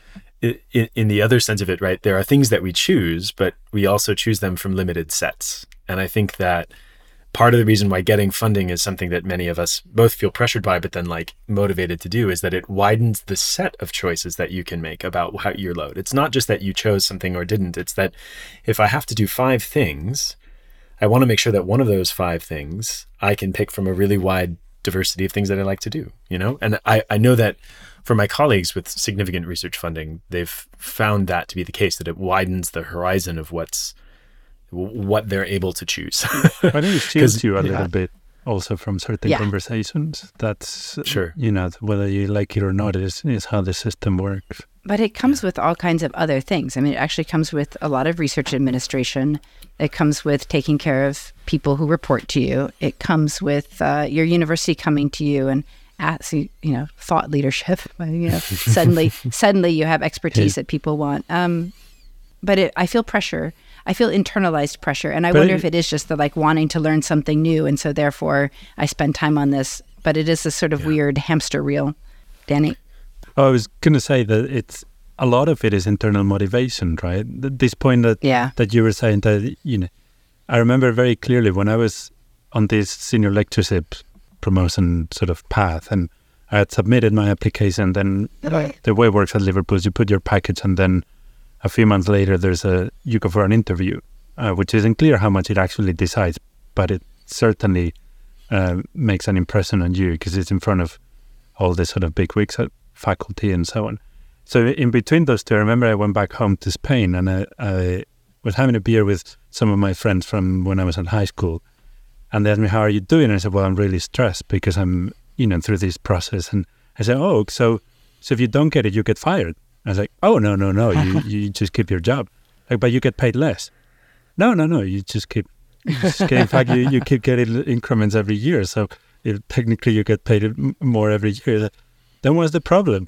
i i in the other sense of it, right, there are things that we choose, but we also choose them from limited sets. And I think that part of the reason why getting funding is something that many of us both feel pressured by, but then like motivated to do, is that it widens the set of choices that you can make about how your load. It's not just that you chose something or didn't. It's that if I have to do five things, I want to make sure that one of those five things I can pick from a really wide diversity of things that I like to do, you know? And I, I know that for my colleagues with significant research funding, they've found that to be the case, that it widens the horizon of what's what they're able to choose. I think it shields you a yeah. little bit also from certain Yeah. conversations. That's, Sure. you know, whether you like it or not is, is how the system works. But it comes with all kinds of other things. I mean, it actually comes with a lot of research administration. It comes with taking care of people who report to you. It comes with uh, your university coming to you and ask you, you know, thought leadership. You know, suddenly, suddenly you have expertise that people want. Um, but it, I feel pressure. I feel internalized pressure, and I But wonder it- if it is just the like wanting to learn something new, and so therefore I spend time on this. But it is this sort of Yeah. weird hamster wheel. Danny. Oh, I was going to say that it's a lot of it is internal motivation, right? Th- This point that Yeah. that you were saying that, you know, I remember very clearly when I was on this senior lectureship promotion sort of path, and I had submitted my application. Then the way it works at Liverpool is you put your package, and then a few months later, there's a you go for an interview, uh, which isn't clear how much it actually decides, but it certainly uh, makes an impression on you because it's in front of all the sort of big wigs at faculty and so on. So in between those two, I remember I went back home to Spain, and I, I was having a beer with some of my friends from when I was in high school, and they asked me, "How are you doing?" And I said, "Well, I'm really stressed because I'm, you know, through this process." And I said, "Oh, so so if you don't get it, you get fired." I was like, "Oh, no, no, no, you you just keep your job, like, but you get paid less." No, no, no, you just keep. You just get, in fact, you, you keep getting increments every year, so it, technically you get paid m- more every year. Then what's the problem?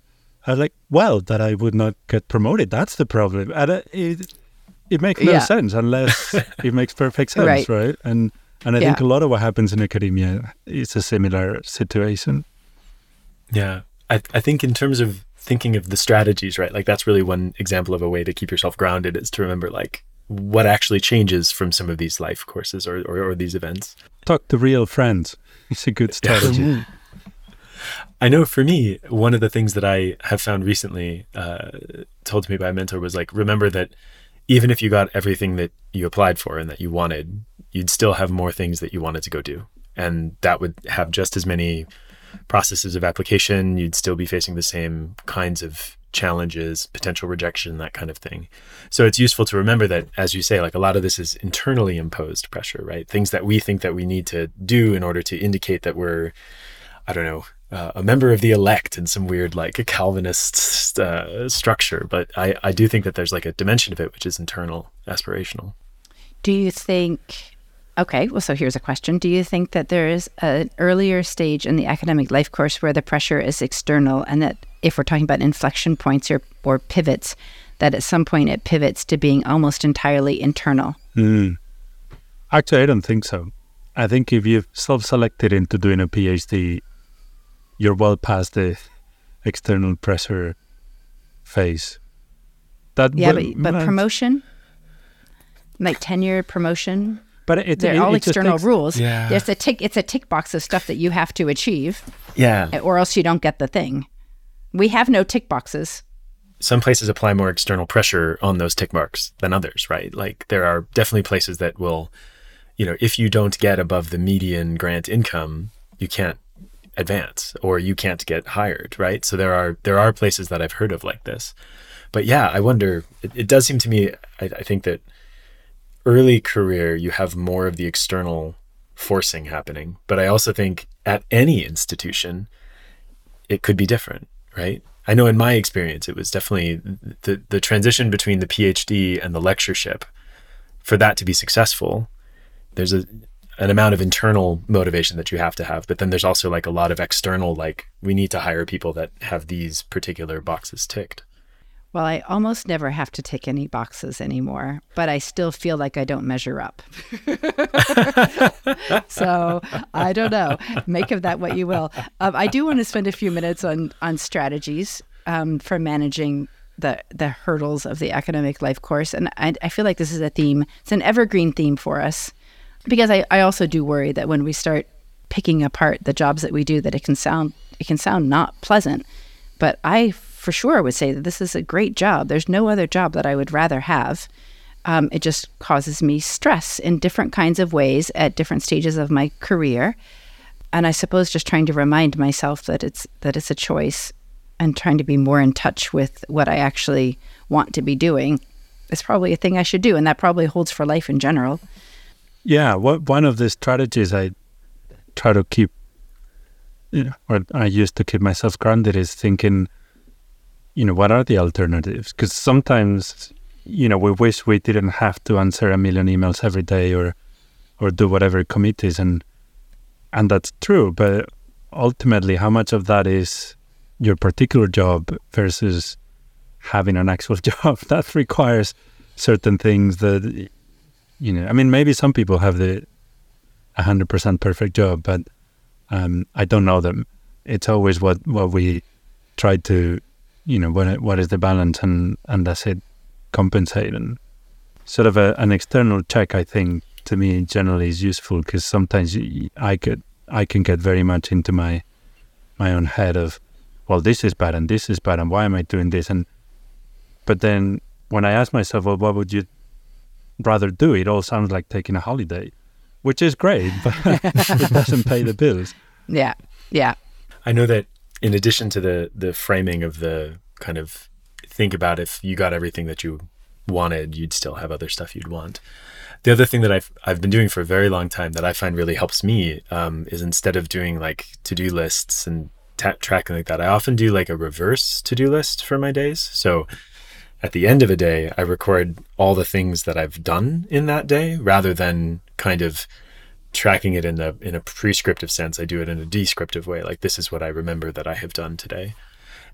I was like, well, that I would not get promoted. That's the problem. And uh, it, it makes no Yeah. sense unless it makes perfect sense, Right. right? And and I Yeah. think a lot of what happens in academia is a similar situation. Yeah. I, I think in terms of thinking of the strategies, right? Like that's really one example of a way to keep yourself grounded is to remember like what actually changes from some of these life courses or, or, or these events. Talk to real friends. It's a good strategy. I know for me, one of the things that I have found recently uh, told to me by a mentor was like, remember that even if you got everything that you applied for and that you wanted, you'd still have more things that you wanted to go do. And that would have just as many processes of application. You'd still be facing the same kinds of challenges, potential rejection, that kind of thing. So it's useful to remember that, as you say, like a lot of this is internally imposed pressure, right? Things that we think that we need to do in order to indicate that we're, I don't know, uh, a member of the elect in some weird like a Calvinist uh, structure. But I, I do think that there's like a dimension of it which is internal, aspirational. Do you think, okay, well, so here's a question. Do you think that there is an earlier stage in the academic life course where the pressure is external, and that if we're talking about inflection points or, or pivots, that at some point it pivots to being almost entirely internal? Mm. Actually, I don't think so. I think if you've self-selected into doing a PhD, you're well past the external pressure phase. That Yeah, well, but, but well, promotion, like tenure, promotion, but it, they're it, all it just external takes- rules. Yeah. There's a tick. It's a tick box of stuff that you have to achieve, Yeah. or else you don't get the thing. We have no tick boxes. Some places apply more external pressure on those tick marks than others, right? Like there are definitely places that will, you know, if you don't get above the median grant income, you can't advance or you can't get hired, right? So there are there are places that I've heard of like this. But yeah, I wonder, it, it does seem to me, I, I think that early career, you have more of the external forcing happening. But I also think at any institution, it could be different, right? I know in my experience, it was definitely the, the transition between the PhD and the lectureship. For that to be successful, there's a an amount of internal motivation that you have to have, but then there's also like a lot of external, like we need to hire people that have these particular boxes ticked. Well, I almost never have to tick any boxes anymore, but I still feel like I don't measure up. So I don't know. Make of that what you will. Um, I do want to spend a few minutes on on strategies um, for managing the the hurdles of the academic life course, and I, I feel like this is a theme. It's an evergreen theme for us, because I, I also do worry that when we start picking apart the jobs that we do, that it can sound it can sound not pleasant. But I for sure would say that this is a great job. There's no other job that I would rather have. Um, it just causes me stress in different kinds of ways at different stages of my career. And I suppose just trying to remind myself that it's that it's a choice, and trying to be more in touch with what I actually want to be doing is probably a thing I should do. And that probably holds for life in general. Yeah, what, one of the strategies I try to keep, you know, or I used to keep myself grounded is thinking, you know, what are the alternatives? Because sometimes, you know, we wish we didn't have to answer a million emails every day or or do whatever committees, and and that's true. But ultimately, how much of that is your particular job versus having an actual job that requires certain things that, you know, I mean, maybe some people have the one hundred percent perfect job, but um, I don't know them. It's always what, what we try to, you know, what what is the balance, and, and does it compensate? And sort of a, an external check, I think, to me generally is useful, because sometimes I could I can get very much into my my own head of, well, this is bad and this is bad and why am I doing this? And but then when I ask myself, well, what would you rather do? It all sounds like taking a holiday, which is great, but it doesn't pay the bills. Yeah, yeah. I know that in addition to the the framing of the kind of think about if you got everything that you wanted, you'd still have other stuff you'd want. The other thing that I've I've been doing for a very long time that I find really helps me um, is instead of doing like to-do lists and ta- tracking like that, I often do like a reverse to-do list for my days. So at the end of a day, I record all the things that I've done in that day rather than kind of tracking it in a in a prescriptive sense. I do it in a descriptive way. Like, this is what I remember that I have done today.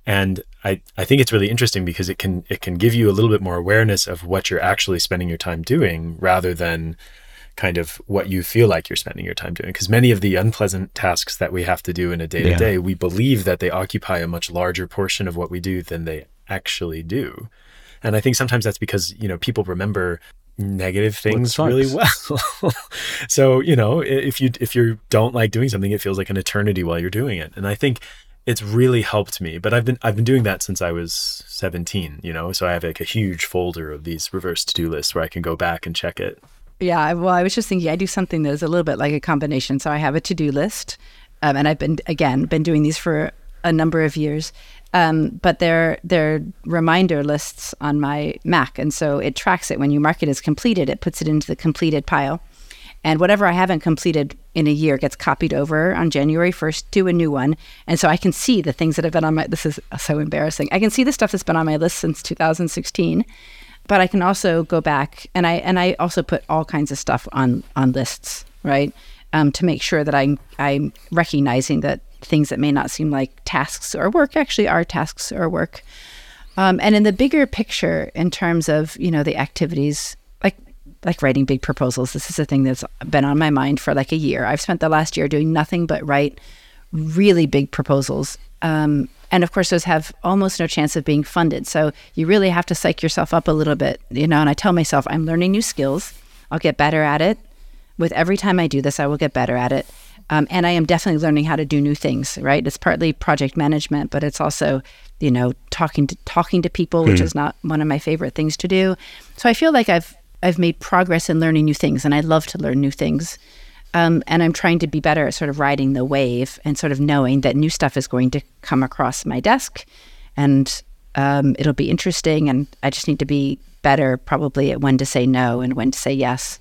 And I, I think it's really interesting because it can it can give you a little bit more awareness of what you're actually spending your time doing rather than kind of what you feel like you're spending your time doing. Because many of the unpleasant tasks that we have to do in a day-to-day, yeah. we believe that they occupy a much larger portion of what we do than they actually do. And I think sometimes that's because, you know, people remember negative things really well. So, you know, if you if you don't like doing something, it feels like an eternity while you're doing it. And I think it's really helped me. But I've been I've been doing that since I was seventeen, you know, so I have like a huge folder of these reverse to-do lists where I can go back and check it. Yeah, well, I was just thinking I do something that is a little bit like a combination. So I have a to-do list, um, and I've been, again, been doing these for a number of years. Um, but they're, they're reminder lists on my Mac. And so it tracks it. When you mark it as completed, it puts it into the completed pile. And whatever I haven't completed in a year gets copied over on January first to a new one. And so I can see the things that have been on my, this is so embarrassing. I can see the stuff that's been on my list since two thousand sixteen. But I can also go back and I and I also put all kinds of stuff on, on lists, right? Um, to make sure that I'm, I'm recognizing that things that may not seem like tasks or work actually are tasks or work. Um, and in the bigger picture, in terms of, you know, the activities, like like writing big proposals, this is a thing that's been on my mind for like a year. I've spent the last year doing nothing but write really big proposals. Um, and of course, those have almost no chance of being funded. So you really have to psych yourself up a little bit, you know, and I tell myself, I'm learning new skills. I'll get better at it. With every time I do this, I will get better at it. Um, and I am definitely learning how to do new things, right? It's partly project management, but it's also, you know, talking to talking to people, which mm. is not one of my favorite things to do. So I feel like I've I've made progress in learning new things, and I love to learn new things. Um, and I'm trying to be better at sort of riding the wave and sort of knowing that new stuff is going to come across my desk, and um, it'll be interesting. And I just need to be better probably at when to say no and when to say yes.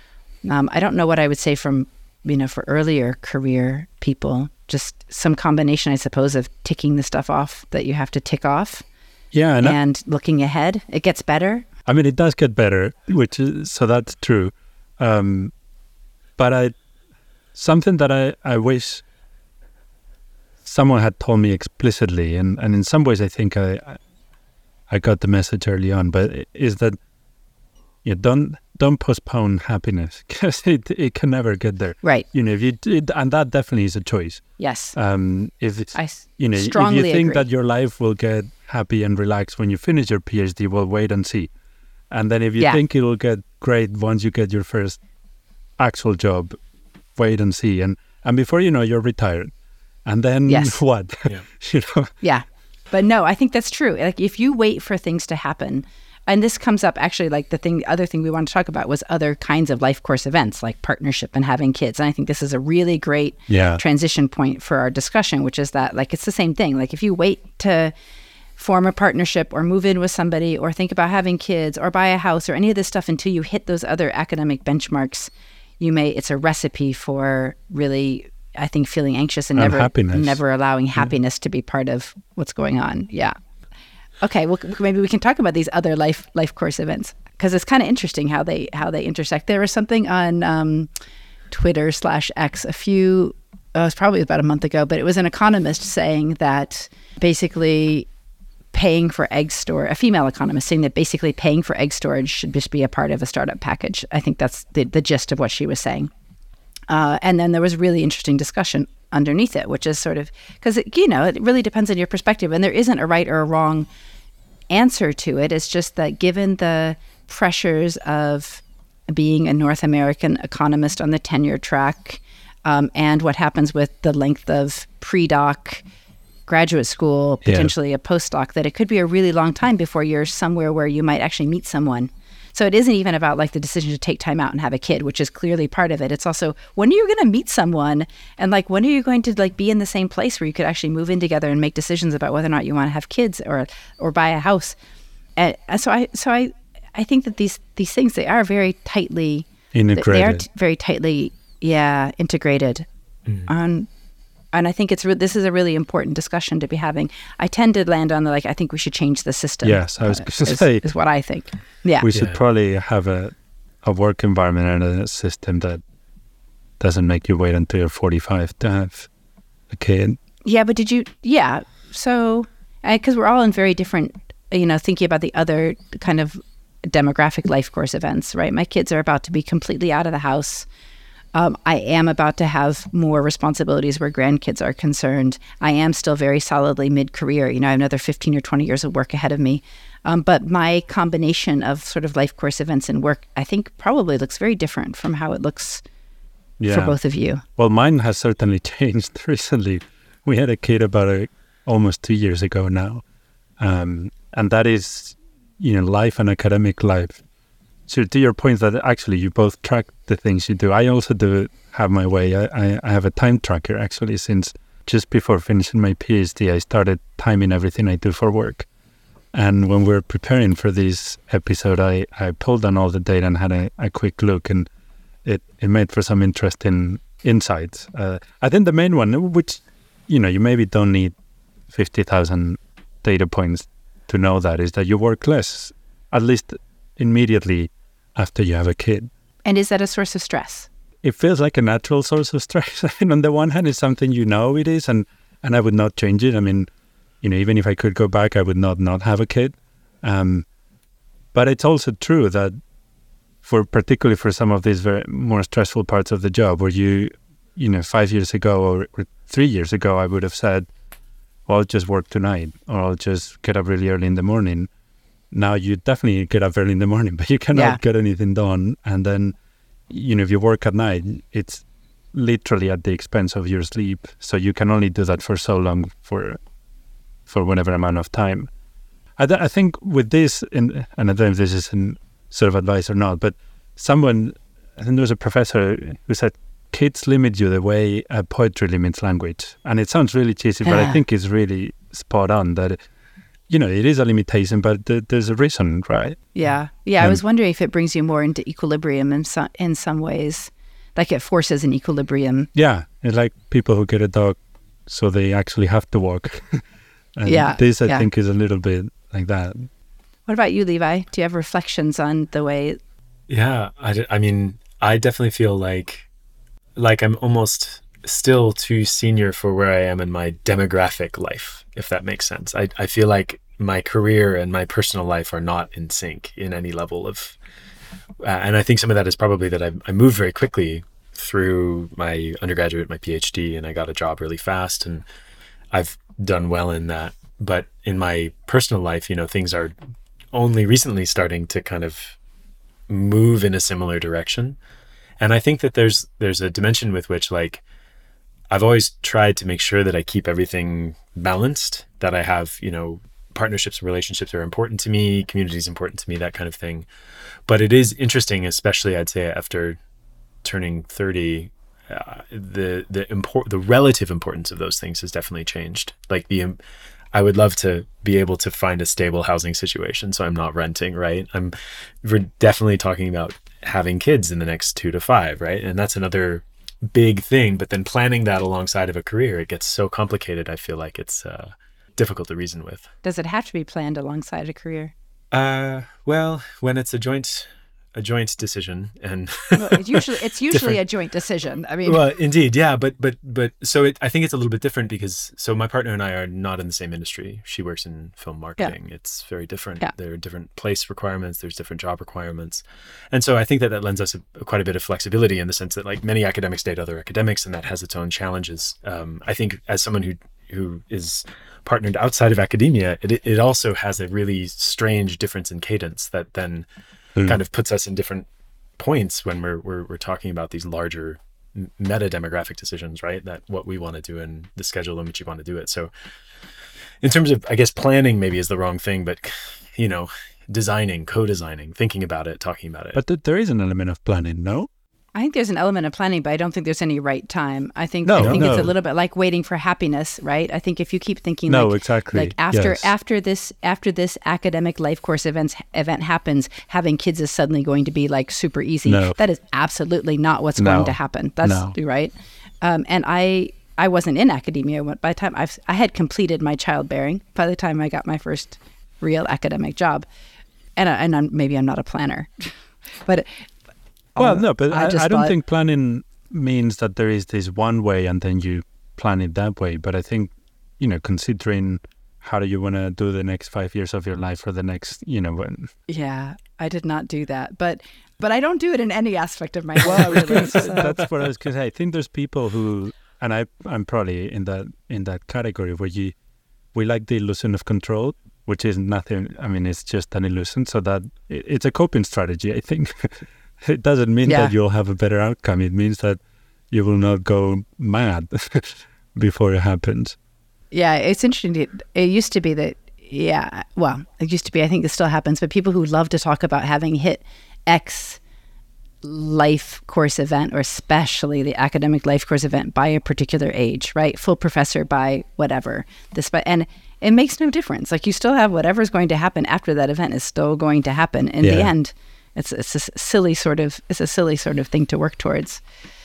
Um, I don't know what I would say from, you know, for earlier career people, just some combination, I suppose, of ticking the stuff off that you have to tick off. Yeah. And, and I, looking ahead, it gets better. I mean, it does get better, which is, so that's true. Um, but I, something that I, I wish someone had told me explicitly, and, and in some ways I think I, I got the message early on, but is that you know, don't, don't postpone happiness, because it it can never get there. Right. You know, if you it, and that definitely is a choice. Yes. Um, if I you know, strongly if you think agree. that your life will get happy and relaxed when you finish your PhD, well, wait and see. And then if you yeah. think it will get great once you get your first actual job, wait and see. And and before you know, you're retired. And then yes. what? Yeah. you know. Yeah. But no, I think that's true. Like if you wait for things to happen. And this comes up actually, like the thing, the other thing we want to talk about was other kinds of life course events like partnership and having kids. And I think this is a really great yeah. transition point for our discussion, which is that like it's the same thing. Like if you wait to form a partnership or move in with somebody or think about having kids or buy a house or any of this stuff until you hit those other academic benchmarks, you may, it's a recipe for really, I think, feeling anxious and, and never, happiness. never allowing happiness yeah. to be part of what's going on. Yeah. Okay, well, maybe we can talk about these other life life course events because it's kind of interesting how they how they intersect. There was something on um, Twitter slash X a few, oh, it was probably about a month ago, but it was an economist saying that basically paying for egg store, a female economist saying that basically paying for egg storage should just be a part of a startup package. I think that's the, the gist of what she was saying. Uh, and then there was really interesting discussion underneath it, which is sort of, because, you know, it really depends on your perspective. And there isn't a right or a wrong answer to it. It's just that given the pressures of being a North American economist on the tenure track um, and what happens with the length of pre-doc, graduate school, potentially yeah. a postdoc, that it could be a really long time before you're somewhere where you might actually meet someone. So it isn't even about like the decision to take time out and have a kid, which is clearly part of it. It's also when are you going to meet someone, and like when are you going to like be in the same place where you could actually move in together and make decisions about whether or not you want to have kids or or buy a house. And so I so I I think that these these things, they are very tightly integrated. They are t- very tightly yeah integrated. Mm. On And I think it's re- this is a really important discussion to be having. I tend to land on the like, I think we should change the system. Yes, I was uh, going to is, say. is what I think. Yeah, we should yeah. probably have a, a work environment and a system that doesn't make you wait until you're forty-five to have a kid. Yeah, but did you? Yeah. So Because we're all in very different, you know, thinking about the other kind of demographic life course events, right? My kids are about to be completely out of the house. Um, I am about to have more responsibilities where grandkids are concerned. I am still very solidly mid-career. You know, I have another fifteen or twenty years of work ahead of me. Um, but my combination of sort of life course events and work, I think probably looks very different from how it looks yeah. for both of you. Well, mine has certainly changed recently. We had a kid about a, almost two years ago now. Um, and that is, you know, life and academic life. So to your point that actually you both track the things you do. I also do have my way. I, I, I have a time tracker actually since just before finishing my PhD. I started timing everything I do for work. And when we were preparing for this episode, I, I pulled on all the data and had a, a quick look, and it, it made for some interesting insights. Uh, I think the main one, which, you know, you maybe don't need fifty thousand data points to know that, is that you work less, at least immediately after you have a kid. And is that a source of stress? It feels like a natural source of stress. And on the one hand, it's something you know it is, and, and I would not change it. I mean, you know, even if I could go back, I would not not have a kid. Um, but it's also true that for particularly for some of these very more stressful parts of the job where you, you know, five years ago or, or three years ago, I would have said, well, I'll just work tonight or I'll just get up really early in the morning. Now you definitely get up early in the morning, but you cannot yeah. get anything done. And then, you know, if you work at night, it's literally at the expense of your sleep. So you can only do that for so long for for whatever amount of time. I, th- I think with this, in, and I don't know if this is in sort of advice or not, but someone, I think there was a professor who said, kids limit you the way uh, poetry limits language. And it sounds really cheesy, but I think it's really spot on that, you know, it is a limitation, but th- there's a reason, right? Yeah. Yeah. And I was wondering if it brings you more into equilibrium in some, in some ways, like it forces an equilibrium. Yeah. It's like people who get a dog so they actually have to walk. And yeah, this, I yeah. think, is a little bit like that. What about you, Levi? Do you have reflections on the way? Yeah, I, I mean, I definitely feel like like I'm almost still too senior for where I am in my demographic life, if that makes sense. I, I feel like my career and my personal life are not in sync in any level of... Uh, and I think some of that is probably that I, I moved very quickly through my undergraduate, my PhD, and I got a job really fast, and I've done well in that. But in my personal life, you know, things are only recently starting to kind of move in a similar direction. And I think that there's there's a dimension with which, like, I've always tried to make sure that I keep everything balanced, that I have, you know, partnerships and relationships are important to me, community is important to me, that kind of thing. But it is interesting, especially I'd say after turning thirty, Uh, the the import the relative importance of those things has definitely changed. Like the, um, I would love to be able to find a stable housing situation, so I'm not renting. Right, I'm. We're definitely talking about having kids in the next two to five, right, and that's another big thing. But then planning that alongside of a career, it gets so complicated. I feel like it's uh, difficult to reason with. Does it have to be planned alongside a career? Uh, well, when it's a joint. a joint decision, and well, it's usually it's usually a joint decision. I mean, well, indeed, yeah, but but but so it, I think it's a little bit different because so my partner and I are not in the same industry. She works in film marketing. Yeah. It's very different. Yeah. There are different place requirements. There's different job requirements, and so I think that that lends us a, quite a bit of flexibility in the sense that like many academics date other academics, and that has its own challenges. Um, I think as someone who who is partnered outside of academia, it it also has a really strange difference in cadence that then. Mm. kind of puts us in different points when we're, we're we're talking about these larger meta demographic decisions, right? That what we want to do and the schedule in which you want to do it. So in terms of, I guess, planning maybe is the wrong thing, but, you know, designing, co-designing, thinking about it, talking about it. But th- there is an element of planning, no? I think there's an element of planning, but I don't think there's any right time. I think no, I think no. it's a little bit like waiting for happiness, right? I think if you keep thinking no, like, exactly. like after yes. after this after this academic life course events event happens, having kids is suddenly going to be like super easy. No. That is absolutely not what's no. going to happen. That's no. right. Um, and I I wasn't in academia by the time I've, I had completed my childbearing by the time I got my first real academic job, and I, and I'm, maybe I'm not a planner, but. Well, no, but I, I, just I don't thought, think planning means that there is this one way and then you plan it that way. But I think, you know, considering how do you want to do the next five years of your life or the next, you know, when. Yeah, I did not do that, but but I don't do it in any aspect of my life. Really, so. That's what I was going to say. I think there's people who, and I, I'm probably in that in that category where you, we like the illusion of control, which is nothing. I mean, it's just an illusion. So that it, it's a coping strategy, I think. It doesn't mean yeah. that you'll have a better outcome. It means that you will not go mad before it happens. Yeah, it's interesting. It, it used to be that, yeah, well, it used to be, I think this still happens, but people who love to talk about having hit X life course event, or especially the academic life course event by a particular age, right? Full professor by whatever. This, and it makes no difference. Like, you still have whatever's going to happen after that event is still going to happen. In yeah. the end, it's, it's a silly sort of, it's a silly sort of thing to work towards.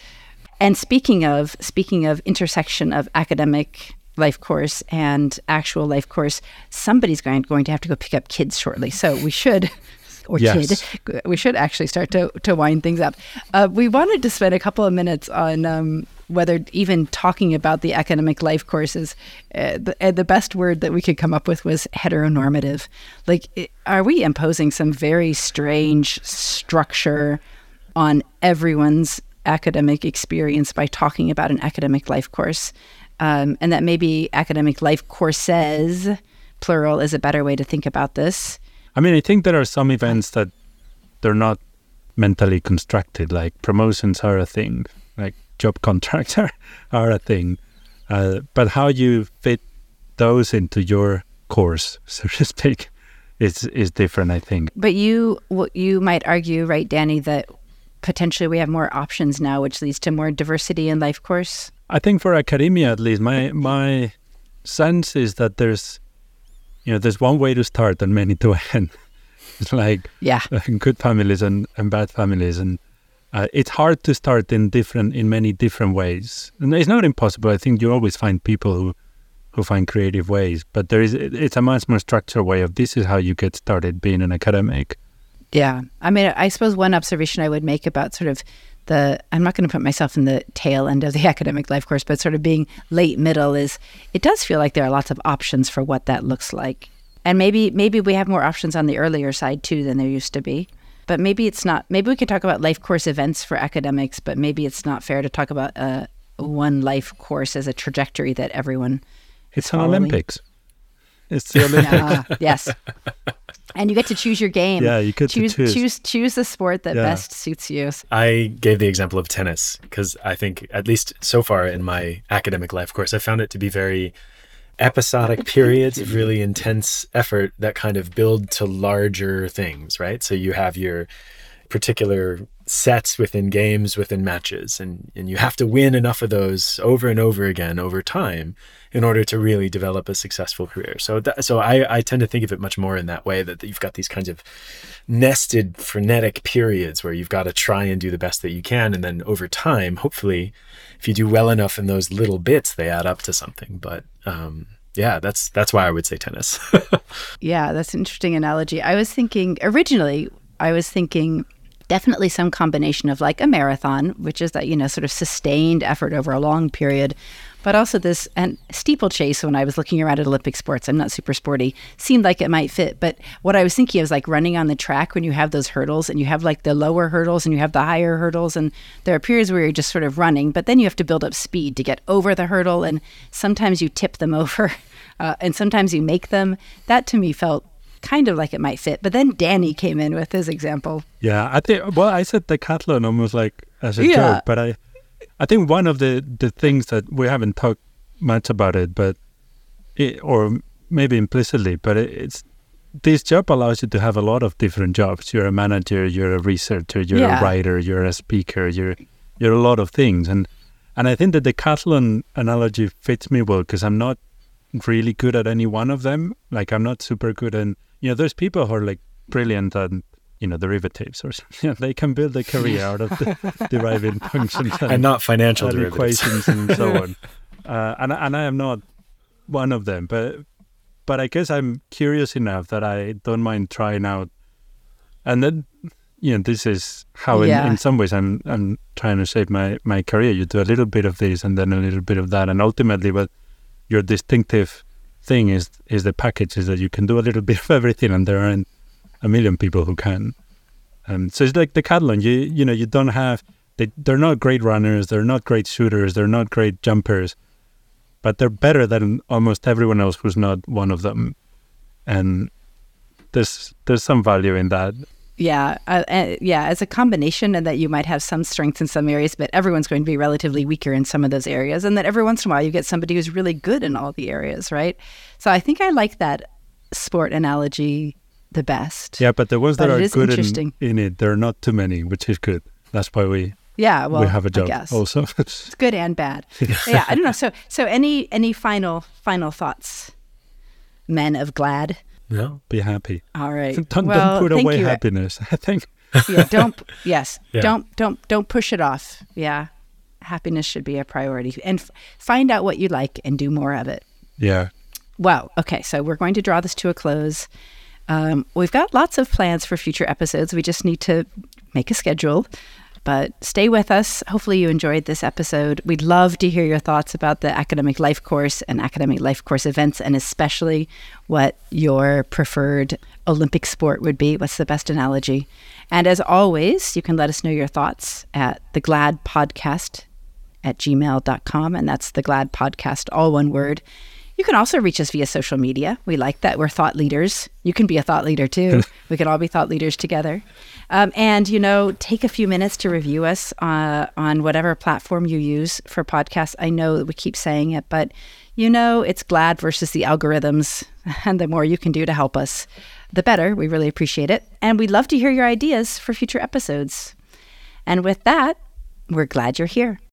And speaking of, speaking of intersection of academic life course and actual life course, somebody's going, going to have to go pick up kids shortly. So we should, or yes. kid, we should actually start to, to wind things up. Uh, we wanted to spend a couple of minutes on um, whether even talking about the academic life courses, uh, the, uh, the best word that we could come up with was heteronormative. Like, it, are we imposing some very strange structure on everyone's academic experience by talking about an academic life course? Um, and that maybe academic life courses, plural, is a better way to think about this. I mean, I think there are some events that they're not mentally constructed, like promotions are a thing, like job contracts are, are a thing. Uh, but how you fit those into your course, so to speak, is, is different, I think. But you, you might argue, right, Danny, that potentially we have more options now, which leads to more diversity in life course? I think for academia, at least, my my sense is that there's, you know, there's one way to start and many to end. It's like yeah. good families and, and bad families. And uh, it's hard to start in different, in many different ways. And it's not impossible. I think you always find people who, who find creative ways. But there is, it's a much more structured way of this is how you get started being an academic. Yeah. I mean, I suppose one observation I would make about sort of the, I'm not going to put myself in the tail end of the academic life course, but sort of being late middle is, it does feel like there are lots of options for what that looks like. And maybe maybe we have more options on the earlier side too than there used to be. But maybe it's not, maybe we could talk about life course events for academics, but maybe it's not fair to talk about uh, one life course as a trajectory that everyone It's is an following. Olympics. It's the Olympics. Yeah, yes. And you get to choose your game. Yeah, you get choose, to choose. Choose choose the sport that Yeah. best suits you. I gave the example of tennis because I think, at least so far in my academic life course, I found it to be very episodic periods of really intense effort that kind of build to larger things, right? So you have your particular sets within games, within matches, and, and you have to win enough of those over and over again over time in order to really develop a successful career. So that, so I, I tend to think of it much more in that way, that you've got these kinds of nested, frenetic periods where you've got to try and do the best that you can. And then over time, hopefully, if you do well enough in those little bits, they add up to something. But um, yeah, that's that's why I would say tennis. Yeah, that's an interesting analogy. I was thinking, originally, I was thinking definitely some combination of like a marathon, which is that, you know, sort of sustained effort over a long period, but also this, and steeplechase, when I was looking around at Olympic sports, I'm not super sporty, seemed like it might fit. But what I was thinking of is like running on the track when you have those hurdles and you have like the lower hurdles and you have the higher hurdles. And there are periods where you're just sort of running, but then you have to build up speed to get over the hurdle. And sometimes you tip them over uh, and sometimes you make them. That to me felt kind of like it might fit. But then Danny came in with his example. Yeah, I think, well, I said decathlon almost like as a Yeah. joke, but I I think one of the, the things that we haven't talked much about it, but it, or maybe implicitly, but it, it's this job allows you to have a lot of different jobs. You're a manager, you're a researcher, you're Yeah. a writer, you're a speaker, you're you're a lot of things. And and I think the decathlon analogy fits me well because I'm not really good at any one of them. Like I'm not super good in, you know, there's people who are like brilliant at, you know, derivatives or something. They can build a career out of the deriving functions and, and not financial and derivatives. equations and so on. Uh, and and I am not one of them, but but I guess I'm curious enough that I don't mind trying out. And then, you know, this is how in, Yeah. in some ways I'm I'm trying to shape my my career. You do a little bit of this and then a little bit of that, and ultimately, what your distinctive thing is is the package, is that you can do a little bit of everything, and there aren't a million people who can. Um, so it's like decathlon. You you know you don't have they they're not great runners, they're not great shooters, they're not great jumpers, but they're better than almost everyone else who's not one of them, and there's there's some value in that. Yeah, uh, uh, yeah, as a combination, and that you might have some strengths in some areas, but everyone's going to be relatively weaker in some of those areas, and that every once in a while you get somebody who's really good in all the areas, right? So I think I like that sport analogy the best. Yeah, but the ones that But it are is good in, interesting. in it, there are not too many, which is good. That's why we Yeah, well, we have a job I guess. also. It's good and bad. Yeah, I don't know. So, so any any final final thoughts, men of GLAAD? No. Be happy. All right. Don't, well, don't put thank away you. happiness. I think. Yeah, don't. Yes, Yeah. don't don't don't push it off. Yeah, happiness should be a priority, and f- find out what you like and do more of it. Yeah. Well, okay, so we're going to draw this to a close. Um, we've got lots of plans for future episodes. We just need to make a schedule. But stay with us. Hopefully you enjoyed this episode. We'd love to hear your thoughts about the Academic Life Course and Academic Life Course events, and especially what your preferred Olympic sport would be. What's the best analogy? And as always, you can let us know your thoughts at the GLAAD podcast at gmail dot com. And that's the GLAAD podcast, all one word. You can also reach us via social media. We like that. We're thought leaders. You can be a thought leader too. We can all be thought leaders together. Um, and, you know, take a few minutes to review us uh, on whatever platform you use for podcasts. I know that we keep saying it, but, you know, it's GLAAD versus the algorithms. And the more you can do to help us, the better. We really appreciate it. And we'd love to hear your ideas for future episodes. And with that, we're glad you're here.